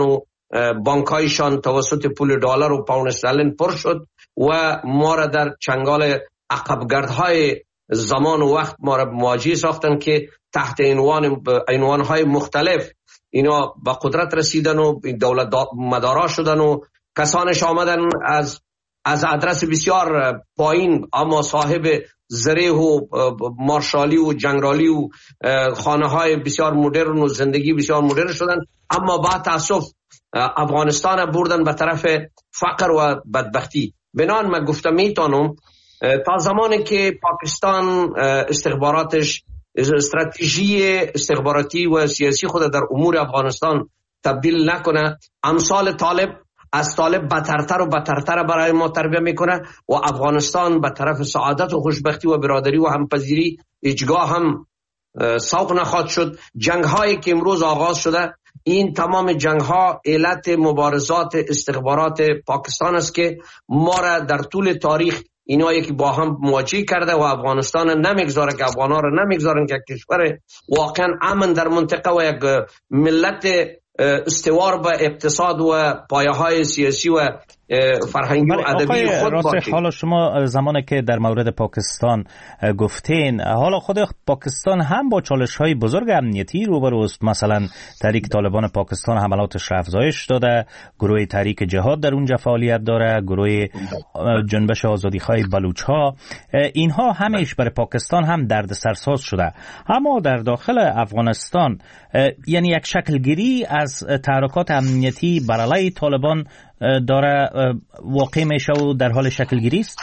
بانکایشان توسط پول دلار و پوند استرلین پر شد و ما را در چنگال عقبگردهای زمان و وقت ما را مواجه ساختن که تحت عنوان عنوانهای مختلف اینا به قدرت رسیدن و دولت مدارا شدن و کسانش آمدن از از ادرس بسیار پایین اما صاحب زره و مارشالی و جنرالی و خانه های بسیار مدرن و زندگی بسیار مدرن شدن، اما با تاسف افغانستان بردن به طرف فقر و بدبختی. بنان من گفتم میتونم تا زمانی که پاکستان استخباراتش استراتژی استخباراتی و سیاسی خود در امور افغانستان تبدیل نکنه، امثال طالب از طالب بدترتر و بدترتر برای ما تربیت میکنه و افغانستان به طرف سعادت و خوشبختی و برادری و همپذیری هیچگاه هم سوق نخواهد شد. جنگ هایی که امروز آغاز شده، این تمام جنگ ها علت مبارزات استخبارات پاکستان است که ما را در طول تاریخ اینایی که با هم مواجه کرده و افغانستان نمیگذاره که افغانا را نمیگذارن که کشور واقعا امن در منطقه و یک ملت استوار به اقتصاد و پایه‌های سیاسی و فرهنگی و ادبی خود باشه. حالا شما زمانی که در مورد پاکستان گفتین، حالا خود پاکستان هم با چالش‌های بزرگ امنیتی روبرو است. مثلا تحریک طالبان پاکستان حملاتش را افزایش داده، گروه تحریک جهاد در اونجا فعالیت داره، گروه جنبش آزادیخواه بلوچ‌ها، اینها همش برای پاکستان هم دردسرساز شده. اما در داخل افغانستان یعنی یک شکلگیری از تحرکات امنیتی بر علیه طالبان داره واقع میشه و در حال شکلگیری است.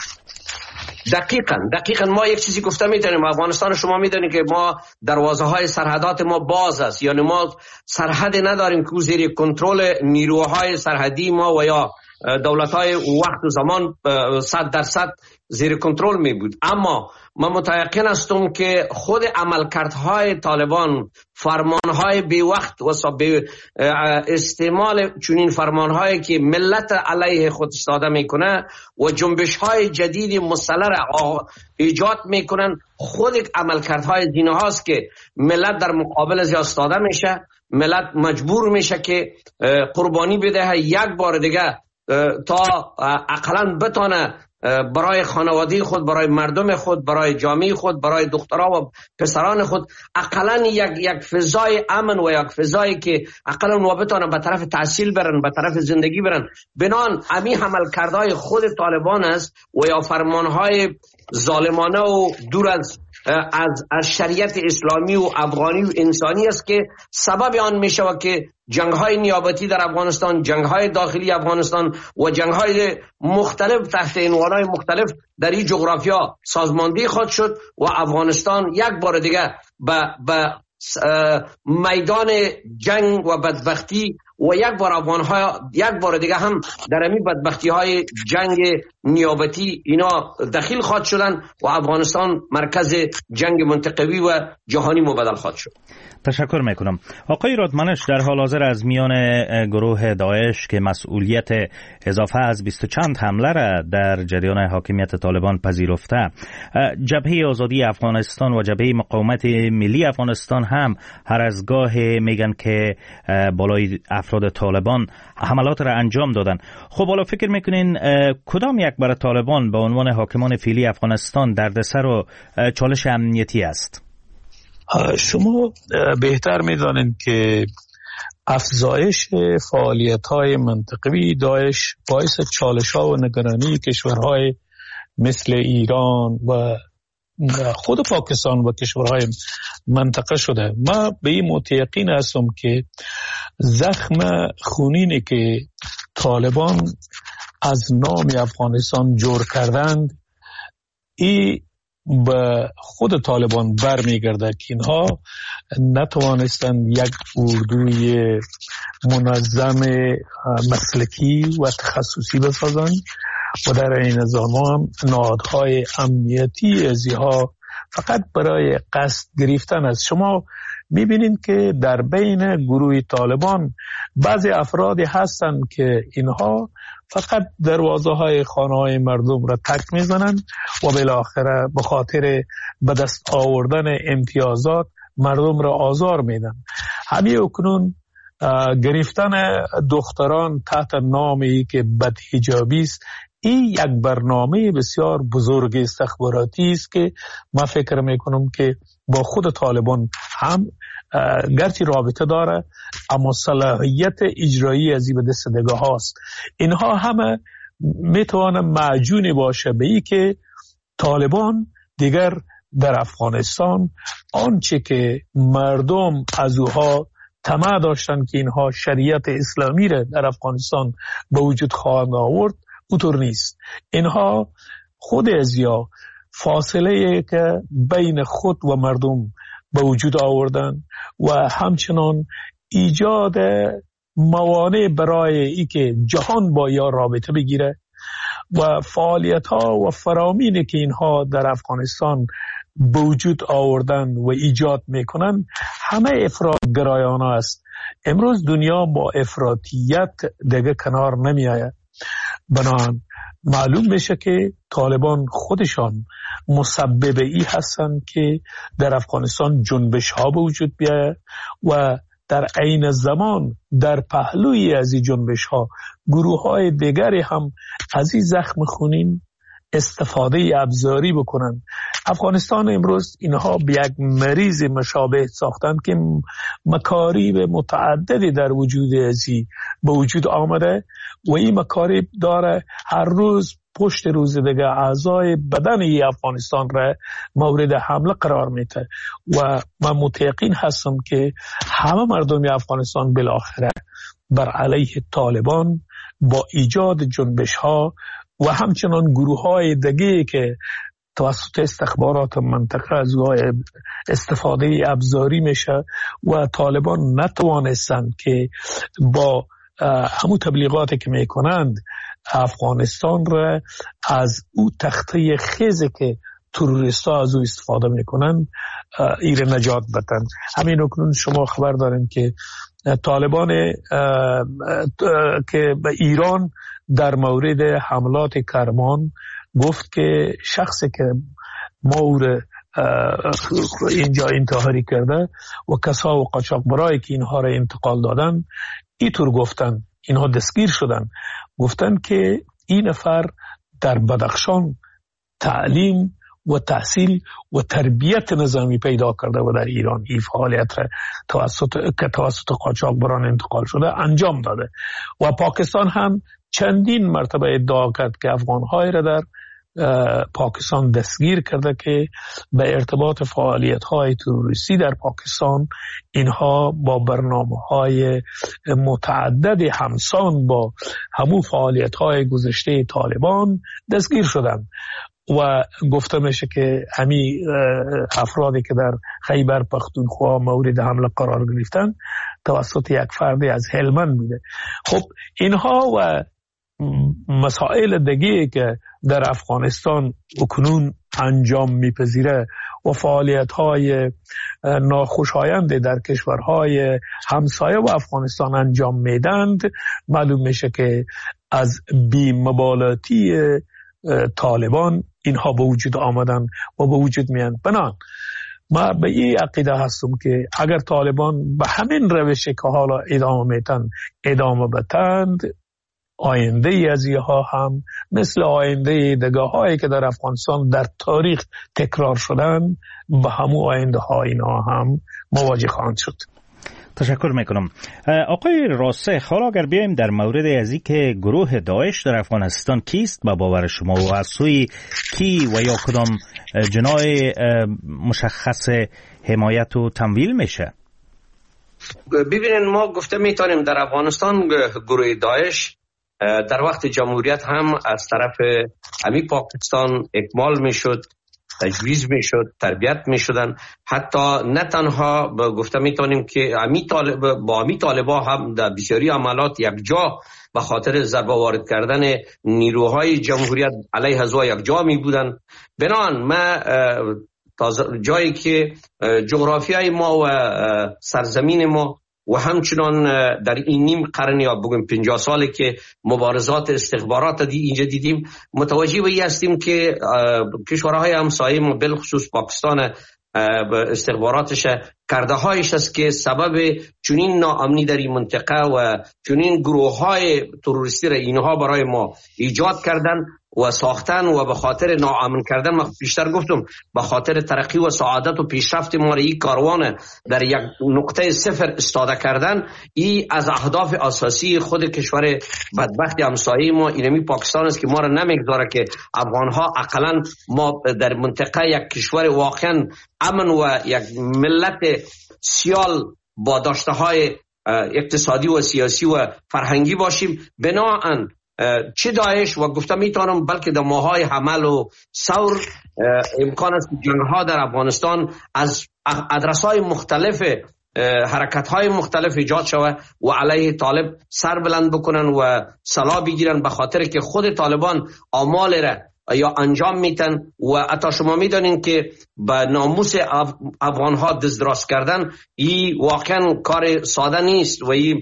دقیقاً دقیقاً ما یک چیزی گفته میتونیم، افغانستان شما میدونید که ما دروازه های سرحدات ما باز است، یعنی ما سرحد نداریم که زیر کنترل نیروهای سرحدی ما و یا دولت های وقت و زمان صد درصد زیر کنترل می بود. اما من متیقن هستم که خود عملکردهای طالبان، فرمانهای بی وقت و استعمال چنین فرمانهایی که ملت علیه خود استفاده میکنه و جنبشهای جدید مسلح ایجاد میکنن، خود عملکردهای دینه هاست که ملت در مقابل از استفاده میشه، ملت مجبور میشه که قربانی بده یک بار دیگه تا اقلا بتانه برای خانواده خود، برای مردم خود، برای جامعه خود، برای دخترها و پسران خود اقلا یک یک فضای امن و یک فضایی که اقلا اونها بتانه به طرف تحصیل برن، به طرف زندگی برن. بنان امی عمل کردهای خود طالبان است و یا فرمانهای ظالمانه و دور از از از شریعت اسلامی و افغانی و انسانی است که سبب آن می شود که جنگ‌های نیابتی در افغانستان، جنگ‌های داخلی افغانستان و جنگ‌های مختلف تحت عنوان‌های مختلف در این جغرافیا سازماندهی خواهد شد و افغانستان یک بار دیگه به به میدان جنگ و بدبختی و یک بار افغان‌ها یک بار دیگه هم در همین بدبختی‌های جنگ نیابتی اینا دخیل خواهد شدن و افغانستان مرکز جنگ منطقوی و جهانی مبدل خواهد شد. تشکر میکنم. آقای رادمنش، در حال حاضر از میان گروه داعش که مسئولیت اضافه از بیست و چند حمله را در جریان حاکمیت طالبان پذیرفته، جبهه آزادی افغانستان و جبهه مقاومت ملی افغانستان هم هر از گاه میگن که بالای افراد طالبان حملات را انجام دادن. خب حالا فکر میکنین کدام یک برای طالبان به عنوان حاکمان فعلی افغانستان دردسر و چالش امنیتی است؟ شما بهتر میدانید که افزایش فعالیت‌های منطقوی داعش باعث چالش‌ها و نگرانی کشورهای مثل ایران و خود پاکستان و کشورهای منطقه شده. ما به این متیقن هستم که زخم خونینی که طالبان از نام افغانستان جور کردند، این به خود طالبان برمیگرده که اینها نتوانستند یک اردوی منظم مسلکی و تخصصی بسازند و در این زمان هم نهادهای امنیتی ازیها فقط برای قصد گرفتن است. شما میبینید که در بین گروه طالبان بعضی افرادی هستند که اینها فقط دروازه های خانه های مردم را تک میزنند و بالاخره به خاطر به دست آوردن امتیازات مردم را آزار میدن. همین اکنون گرفتن دختران تحت نامی که بدحجابی است، این یک برنامه بسیار بزرگ استخباراتی است که من فکر میکنم که با خود طالبان هم گرچه رابطه داره اما صلاحیت اجرایی از این به دست دگاه هاست. اینها همه میتوانه معجونی باشه به ای که طالبان دیگر در افغانستان آنچه که مردم از اوها طمع داشتن که اینها شریعت اسلامی را در افغانستان به وجود خواهند آورد اونطور نیست. اینها خود از یا فاصله که بین خود و مردم به وجود آوردن و همچنان ایجاد موانع برای ای که جهان با یا رابطه بگیره و فعالیت ها و فرامینی که اینها در افغانستان به وجود آوردن و ایجاد میکنن همه افراط گرایانه است. امروز دنیا با افراطیت دیگه کنار نمی آید. بنابراین معلوم میشه که طالبان خودشان مسبب ای هستن که در افغانستان جنبش ها به وجود بیاید و در عین زمان در پهلوی از این جنبش ها گروه های دیگری هم از این زخم خونین استفاده ابزاری بکنن. افغانستان امروز اینها به یک مریض مشابه ساختن که مکاریب متعددی در وجود ازی به وجود آمده و این مکاریب داره هر روز پشت روز دیگه اعضای بدن ای افغانستان را مورد حمله قرار میده و من متیقن هستم که همه مردم افغانستان بالاخره بر علیه طالبان با ایجاد جنبش ها و همچنان گروه های دیگه که توسط استخبارات منطقه از استفاده ابزاری میشه و طالبان نتوانستند که با همون تبلیغاتی که میکنند افغانستان را از او تخته خیزه که تروریست ها از او استفاده میکنن ایر نجات بدن. همین اکنون شما خبر دارین که طالبان که به ایران در مورد حملات کرمان گفت که شخصی که مور اینجا انتحاری کرده و کسا و قاچاقبرایی که اینها را انتقال دادن اینطور گفتن، اینها دستگیر شدن، گفتن که این نفر در بدخشان تعلیم و تحصیل و تربیت نظامی پیدا کرده و در ایران این فعالیت را توسط که توسط قاچاقبران انتقال شده انجام داده و پاکستان هم چندین مرتبه ادعا کرد که افغان‌های را در پاکستان دستگیر کرده که به ارتباط فعالیت‌های تروریستی در پاکستان اینها با برنامه‌های متعدد همسان با همون فعالیت‌های گذشته طالبان دستگیر شدند و گفته میشه که همین افرادی که در خیبر پختونخوا مورد حمله قرار گرفتن توسط یک فردی از هلمند بوده. خب اینها و مسائل دیگه که در افغانستان اکنون انجام میپذیره و فعالیت‌های ناخوشایند در کشورهای همسایه و افغانستان انجام میدند معلوم میشه که از بی‌مبالاتی طالبان اینها به وجود آمدن و به وجود میان. بنان ما به این عقیده هستم که اگر طالبان به همین روش که حالا ادامه میتن ادامه بتند آینده ای از اینها هم مثل آینده دگاه هایی که در افغانستان در تاریخ تکرار شدن به همون آینده ها اینها هم مواجه خواهند شد. تشکر میکنم. آقای راسخ، حالا اگر بیایم در مورد از این که گروه داعش در افغانستان کیست به باور شما و از سوی کی و یا کدام جناح مشخص حمایت و تمویل میشه؟ ببینید ما گفته میتونیم در افغانستان گروه داعش در وقت جمهوریت هم از طرف امی پاکستان اکمال میشد، تجویز میشد، تربیت میشدن. حتی نه تنها گفته میتونیم که امی طالب با امی طالبا هم در بسیاری عملات یک جا به خاطر ضربه وارد کردن نیروهای جمهوریت علیه ازوا یک جا می بودن. بنان ما جایی که جغرافیای ما و سرزمین ما و همچنان در این نیم قرن یا بگویم پنجاه ساله که مبارزات استخبارات دی اینجا دیدیم، متوجه به این هستیم که کشورهای همسایه ما بالخصوص پاکستان استخباراتش کرده هایش است که سبب چنین ناامنی در این منطقه و چنین گروه های تروریستی را اینها برای ما ایجاد کردن و ساختن و به خاطر ناامن کردن، من پیشتر گفتم به خاطر ترقی و سعادت و پیشرفت ما را این کاروان در یک نقطه صفر استاده کردن. این از اهداف اساسی خود کشور بدبخت همسایه ما اینمی پاکستان است که ما را نمیگذاره که افغانها اقلا ما در منطقه یک کشور واقعا امن و یک ملت سیال با داشته های اقتصادی و سیاسی و فرهنگی باشیم. بناهن چه داعش و گفتم میتونم بلکه در ماهای حمل و ثور امکان است که جنگ‌ها در افغانستان از ادرس‌های مختلف حرکت‌های مختلف ایجاد شود و علیه طالب سر بلند بکنن و سلاح بگیرن، به خاطر که خود طالبان آمال را یا انجام میتن و حتی شما میدانین که به ناموس افغان‌ها دست دراز کردن این واقعا کار ساده نیست و این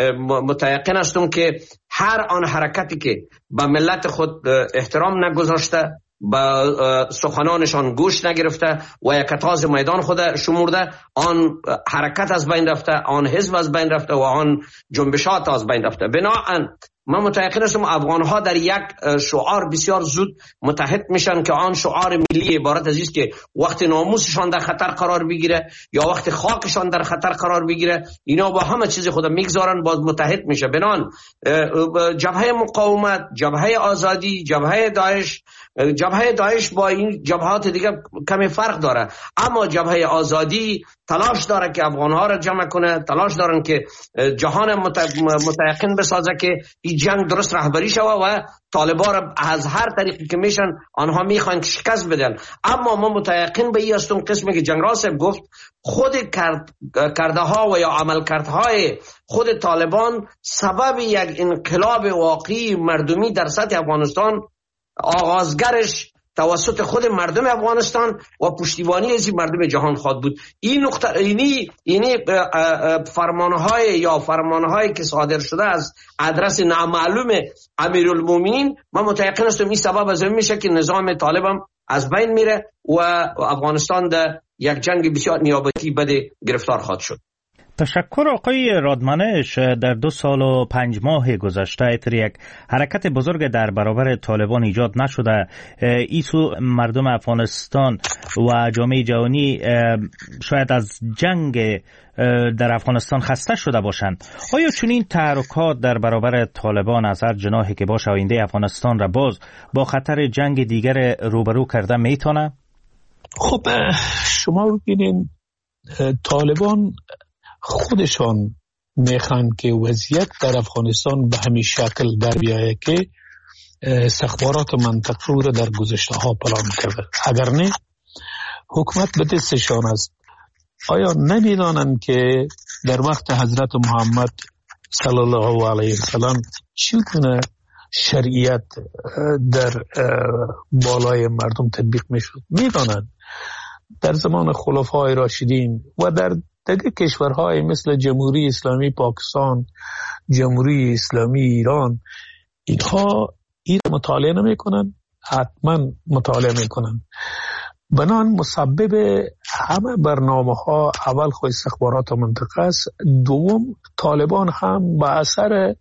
متیقن هستم که هر آن حرکتی که به ملت خود احترام نگذاشته، به سخنانشان گوش نگرفته و یک تاز میدان خود شمرده، آن حرکت از بین رفته، آن حزب از بین رفته و آن جنبشات از بین رفته. بنابراین من متأکد هستم افغان‌ها در یک شعار بسیار زود متحد میشن که آن شعار ملی عبارت از است که وقت ناموسشان در خطر قرار بگیره یا وقت خاکشان در خطر قرار بگیره، اینا با همه چیز خود میگذارن، باز متحد میشه. بنان جبهه مقاومت، جبهه آزادی، جبهه داعش، جبهه داعش با این جبهات دیگه کمی فرق داره، اما جبهه آزادی تلاش داره که افغان‌ها را جمع کنه، تلاش دارن که جهان متيقن بسازه که این جنگ درست رهبری شوه و طالبان را از هر طریقی که میشن آنها میخوان که شکست بدن. اما ما متيقن به این هستم قسمی که جنگ راسب گفت خود کرد، کرده ها و یا عمل کردهای خود طالبان سبب یک انقلاب واقعی مردمی در سطح افغانستان، آغازگرش توسط خود مردم افغانستان و پشتیبانی از مردم جهان خواهد بود. این نقطه اینی اینی فرمانهای یا فرمانهایی که صادر شده از ادرس نامعلوم امیرالمومنین، من متأکد هستم این سبب از این میشه که نظام طالبم از بین میره و افغانستان در یک جنگ بسیار نیابتی بده گرفتار خواهد شد. تشکر آقای رادمنش. در دو سال و پنج ماه گذشته ایتر یک حرکت بزرگ در برابر طالبان ایجاد نشده. ایسو مردم افغانستان و جامعه جهانی شاید از جنگ در افغانستان خسته شده باشند. آیا چنین تحرکات در برابر طالبان از هر جناحی که باشه آینده افغانستان را باز با خطر جنگ دیگر روبرو کرده میتونه؟ خب شما ببینین طالبان خودشان میخوان که وضعیت در افغانستان به همین شکل در بیایه که استخبارات منطقه رو در گذشته ها پلان کرده. اگر نه حکومت به دستشان است. آیا نمیدانند که در وقت حضرت محمد صلی الله علیه وسلم چگونه شریعت در بالای مردم تطبیق میشد؟ میدانند. در زمان خلفای راشدین و در دیگر کشورهای مثل جمهوری اسلامی پاکستان، جمهوری اسلامی ایران، اینها این مطالعه نمی کنن، حتما مطالعه می کنن. بنان مسبب همه برنامه ها اول خود استخبارات منطقه است، دوم طالبان هم به اثر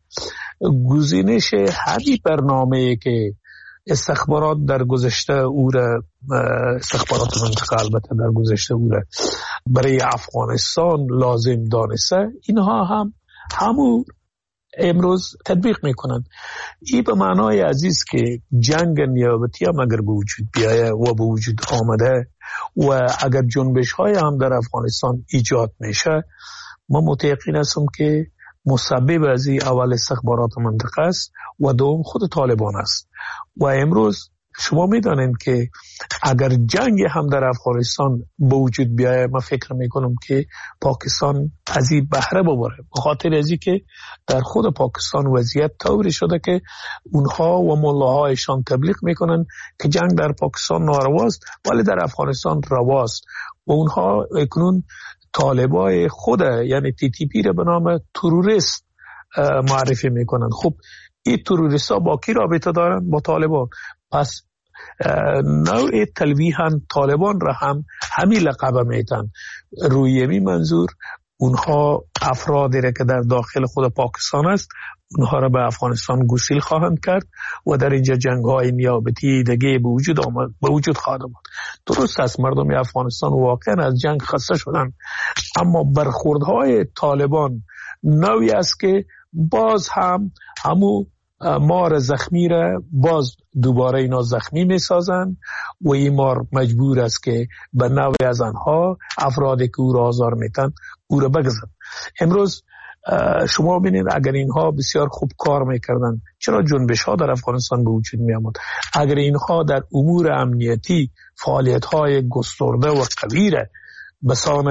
گزینش همین برنامه که استخبارات در گذشته او را استخبارات منطقه البته در گذشته او را برای افغانستان لازم دانسته، اینها هم همون امروز تطبیق میکنند. این به معنای عزیز که جنگ نیابتی هم اگر به وجود بیایه و به وجود آمده و اگر جنبش های هم در افغانستان ایجاد میشه، ما متيقن هستم که مسبب از این اول استخبارات منطقه است و دوم خود طالبان است. و امروز شما میدانید که اگر جنگ هم در افغانستان به وجود بیایه، من فکر میکنم که پاکستان از این بهره ببره، به خاطر از این که در خود پاکستان وضعیت طوری شده که اونها و ملاهایشان تبلیغ میکنن که جنگ در پاکستان نارواست ولی در افغانستان رواست و اونها اکنون طالبای خود یعنی تی تی پی را به نام تروریست معرفی میکنن. خب این تروریست ها با کی رابطه دارن؟ با طالبان. پس نوع تلویحاً طالبان را هم همین لقب میتن. روی یمی منظور اونها افرادی را که در داخل خود پاکستان است اونها را به افغانستان گسیل خواهند کرد و در اینجا جنگ های نیابتی دیگه به وجود آمد به وجود خواهد آمد. درست است مردم افغانستان واقعا از جنگ خسته شدن، اما برخوردهای طالبان نوعی است که باز هم همو مار زخمی را باز دوباره اینا زخمی می سازن و این مار مجبور است که به نوع از آنها افرادی که او را آزار میتن او را بگزن. امروز شما ببینید اگر اینها بسیار خوب کار میکردن چرا جنبش ها در افغانستان به وجود می آمد؟ اگر اینها در امور امنیتی فعالیت های گسترده و قوی بسان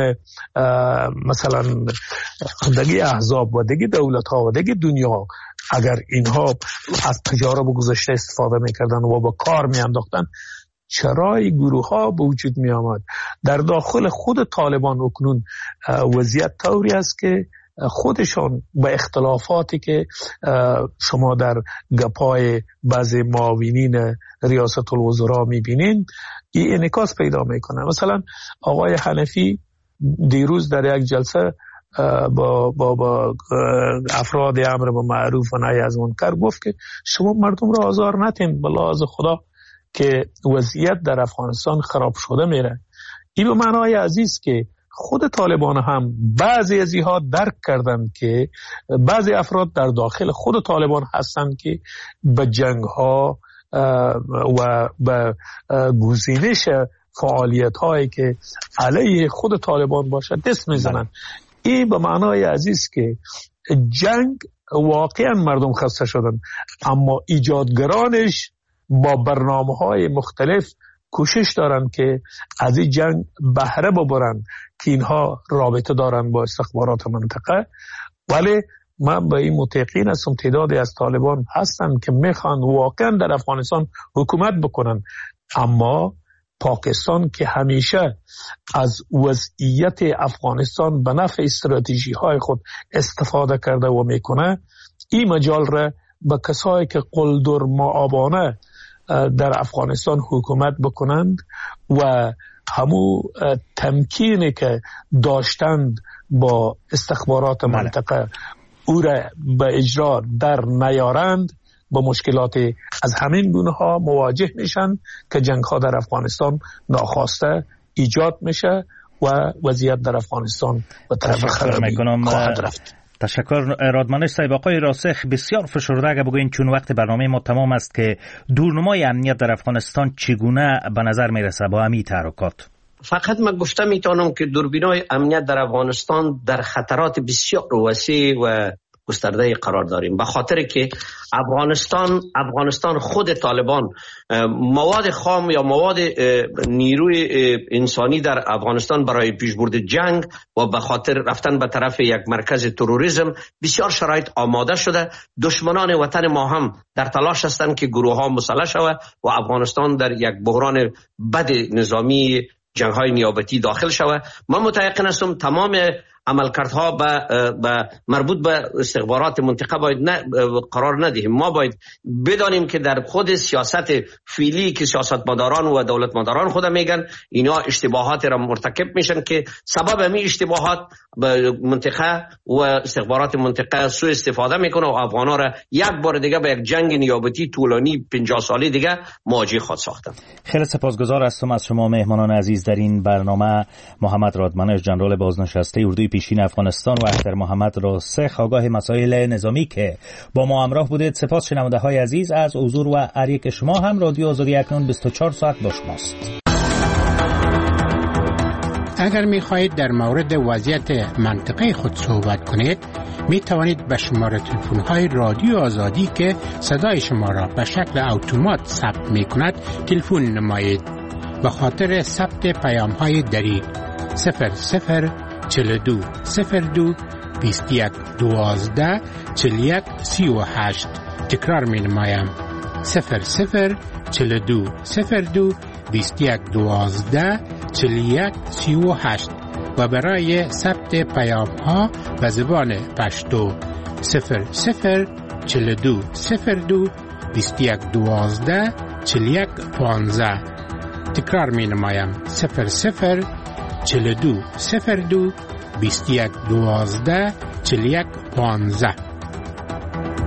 مثلا دیگه احزاب و دیگه دولت ها و دیگه دنیا اگر اینها از تجارب گذشته استفاده میکردن و با کار میانداختن چرا این گروه ها به وجود می آمد؟ در داخل خود طالبان اکنون وضعیت طوری است که خودشان به اختلافاتی که شما در گپای بعضی معاونین ریاست الوزراء میبینین این انعکاس پیدا میکنه. مثلا آقای حنفی دیروز در یک جلسه با, با, با افراد امر به معروف و نهی از منکر گفت که شما مردم را آزار ندین، به لحاظ خدا که وضعیت در افغانستان خراب شده میره. این به معنای عزیز که خود طالبان هم بعضی از اینها درک کردند که بعضی افراد در داخل خود طالبان هستند که به جنگ ها و به گزینش فعالیت هایی که علیه خود طالبان باشه دست میزنند. این به معنای عزیز که جنگ واقعا مردم خسته شدن، اما ایجادگرانش با برنامه های مختلف کوشش دارن که از این جنگ بهره ببرن که اینها رابطه دارن با استخبارات منطقه. ولی من به این متقین هستم تعدادی از طالبان هستن که میخوان واقعا در افغانستان حکومت بکنن، اما پاکستان که همیشه از وضعیت افغانستان به نفع استراتژی های خود استفاده کرده و میکنه، این مجال را به کسایی که قلدر معابانه در افغانستان حکومت بکنند و همو تمکینی که داشتند با استخبارات منطقه او را به اجرا در نیارند، با مشکلات از همین گونه ها مواجه میشن که جنگ ها در افغانستان ناخواسته ایجاد میشه و وضعیت در افغانستان به طرف خرابی خواهد رفت. تشکر رادمانش صاحب. آقای راسخ بسیار فشرده اگه بگوین چون وقت برنامه ما تمام است که دورنمای امنیت در افغانستان چگونه به نظر میرسه با همین تحرکات؟ فقط من گفته میتونم که دوربینای امنیت در افغانستان در خطرات بسیار وسیع و گسترده قرار داریم، به خاطر که افغانستان افغانستان خود طالبان مواد خام یا مواد نیروی انسانی در افغانستان برای پیشبرد جنگ و به خاطر رفتن به طرف یک مرکز تروریسم بسیار شرایط آماده شده. دشمنان وطن ما هم در تلاش هستند که گروه ها مسلح شود و افغانستان در یک بحران بد نظامی جنگ های نیابتی داخل شود. من متيقن هستم تمام عملکردها به مربوط به استخبارات منطقه باید نه قرار ندهیم. ما باید بدانیم که در خود سیاست فعلی که سیاستمداران و دولتمداران خود میگن اینا اشتباهات را مرتکب میشن که سبب همین اشتباهات به منطقه و استخبارات منطقه سوء استفاده میکنه و افغانا را یک بار دیگه به یک جنگ نیابتی طولانی پنجاه ساله دیگه مواجه خود ساختن. خیلی سپاسگزار هستم از شما مهمانان عزیز در این برنامه، محمد رادمانش ژنرال بازنشسته اردوی پیشین افغانستان و اختر محمد راسخ آگاه مسائل نظامی که با ما همراه بودید. سپاس شنونده های عزیز از حضور و اریک شما. هم رادیو آزادی اکنون بیست و چهار ساعت با شماست. اگر می خواهید در مورد وضعیت منطقه خود صحبت کنید می توانید به شماره تلفن های رادیو آزادی که صدای شما را به شکل اتومات ثبت می کند تلفن نمایید. به خاطر ثبت پیام های دریغ صفر صفر چهل و دو صفر دو بیست و یک دوازده چهل و یک سی و هشت. تکرار می نمایم صفر صفر چهل و دو صفر دو بیست و یک دوازده چهل و یک سی و هشت و برای ثبت پیام ها به زبان پشتو صفر صفر چهل و دو صفر دو بیست و یک دوازده چهل و یک پانزده. تکرار می نمایم صفر صفر چهل و دو صفر دو بیست و یک دوازده چهل و یک پانزده.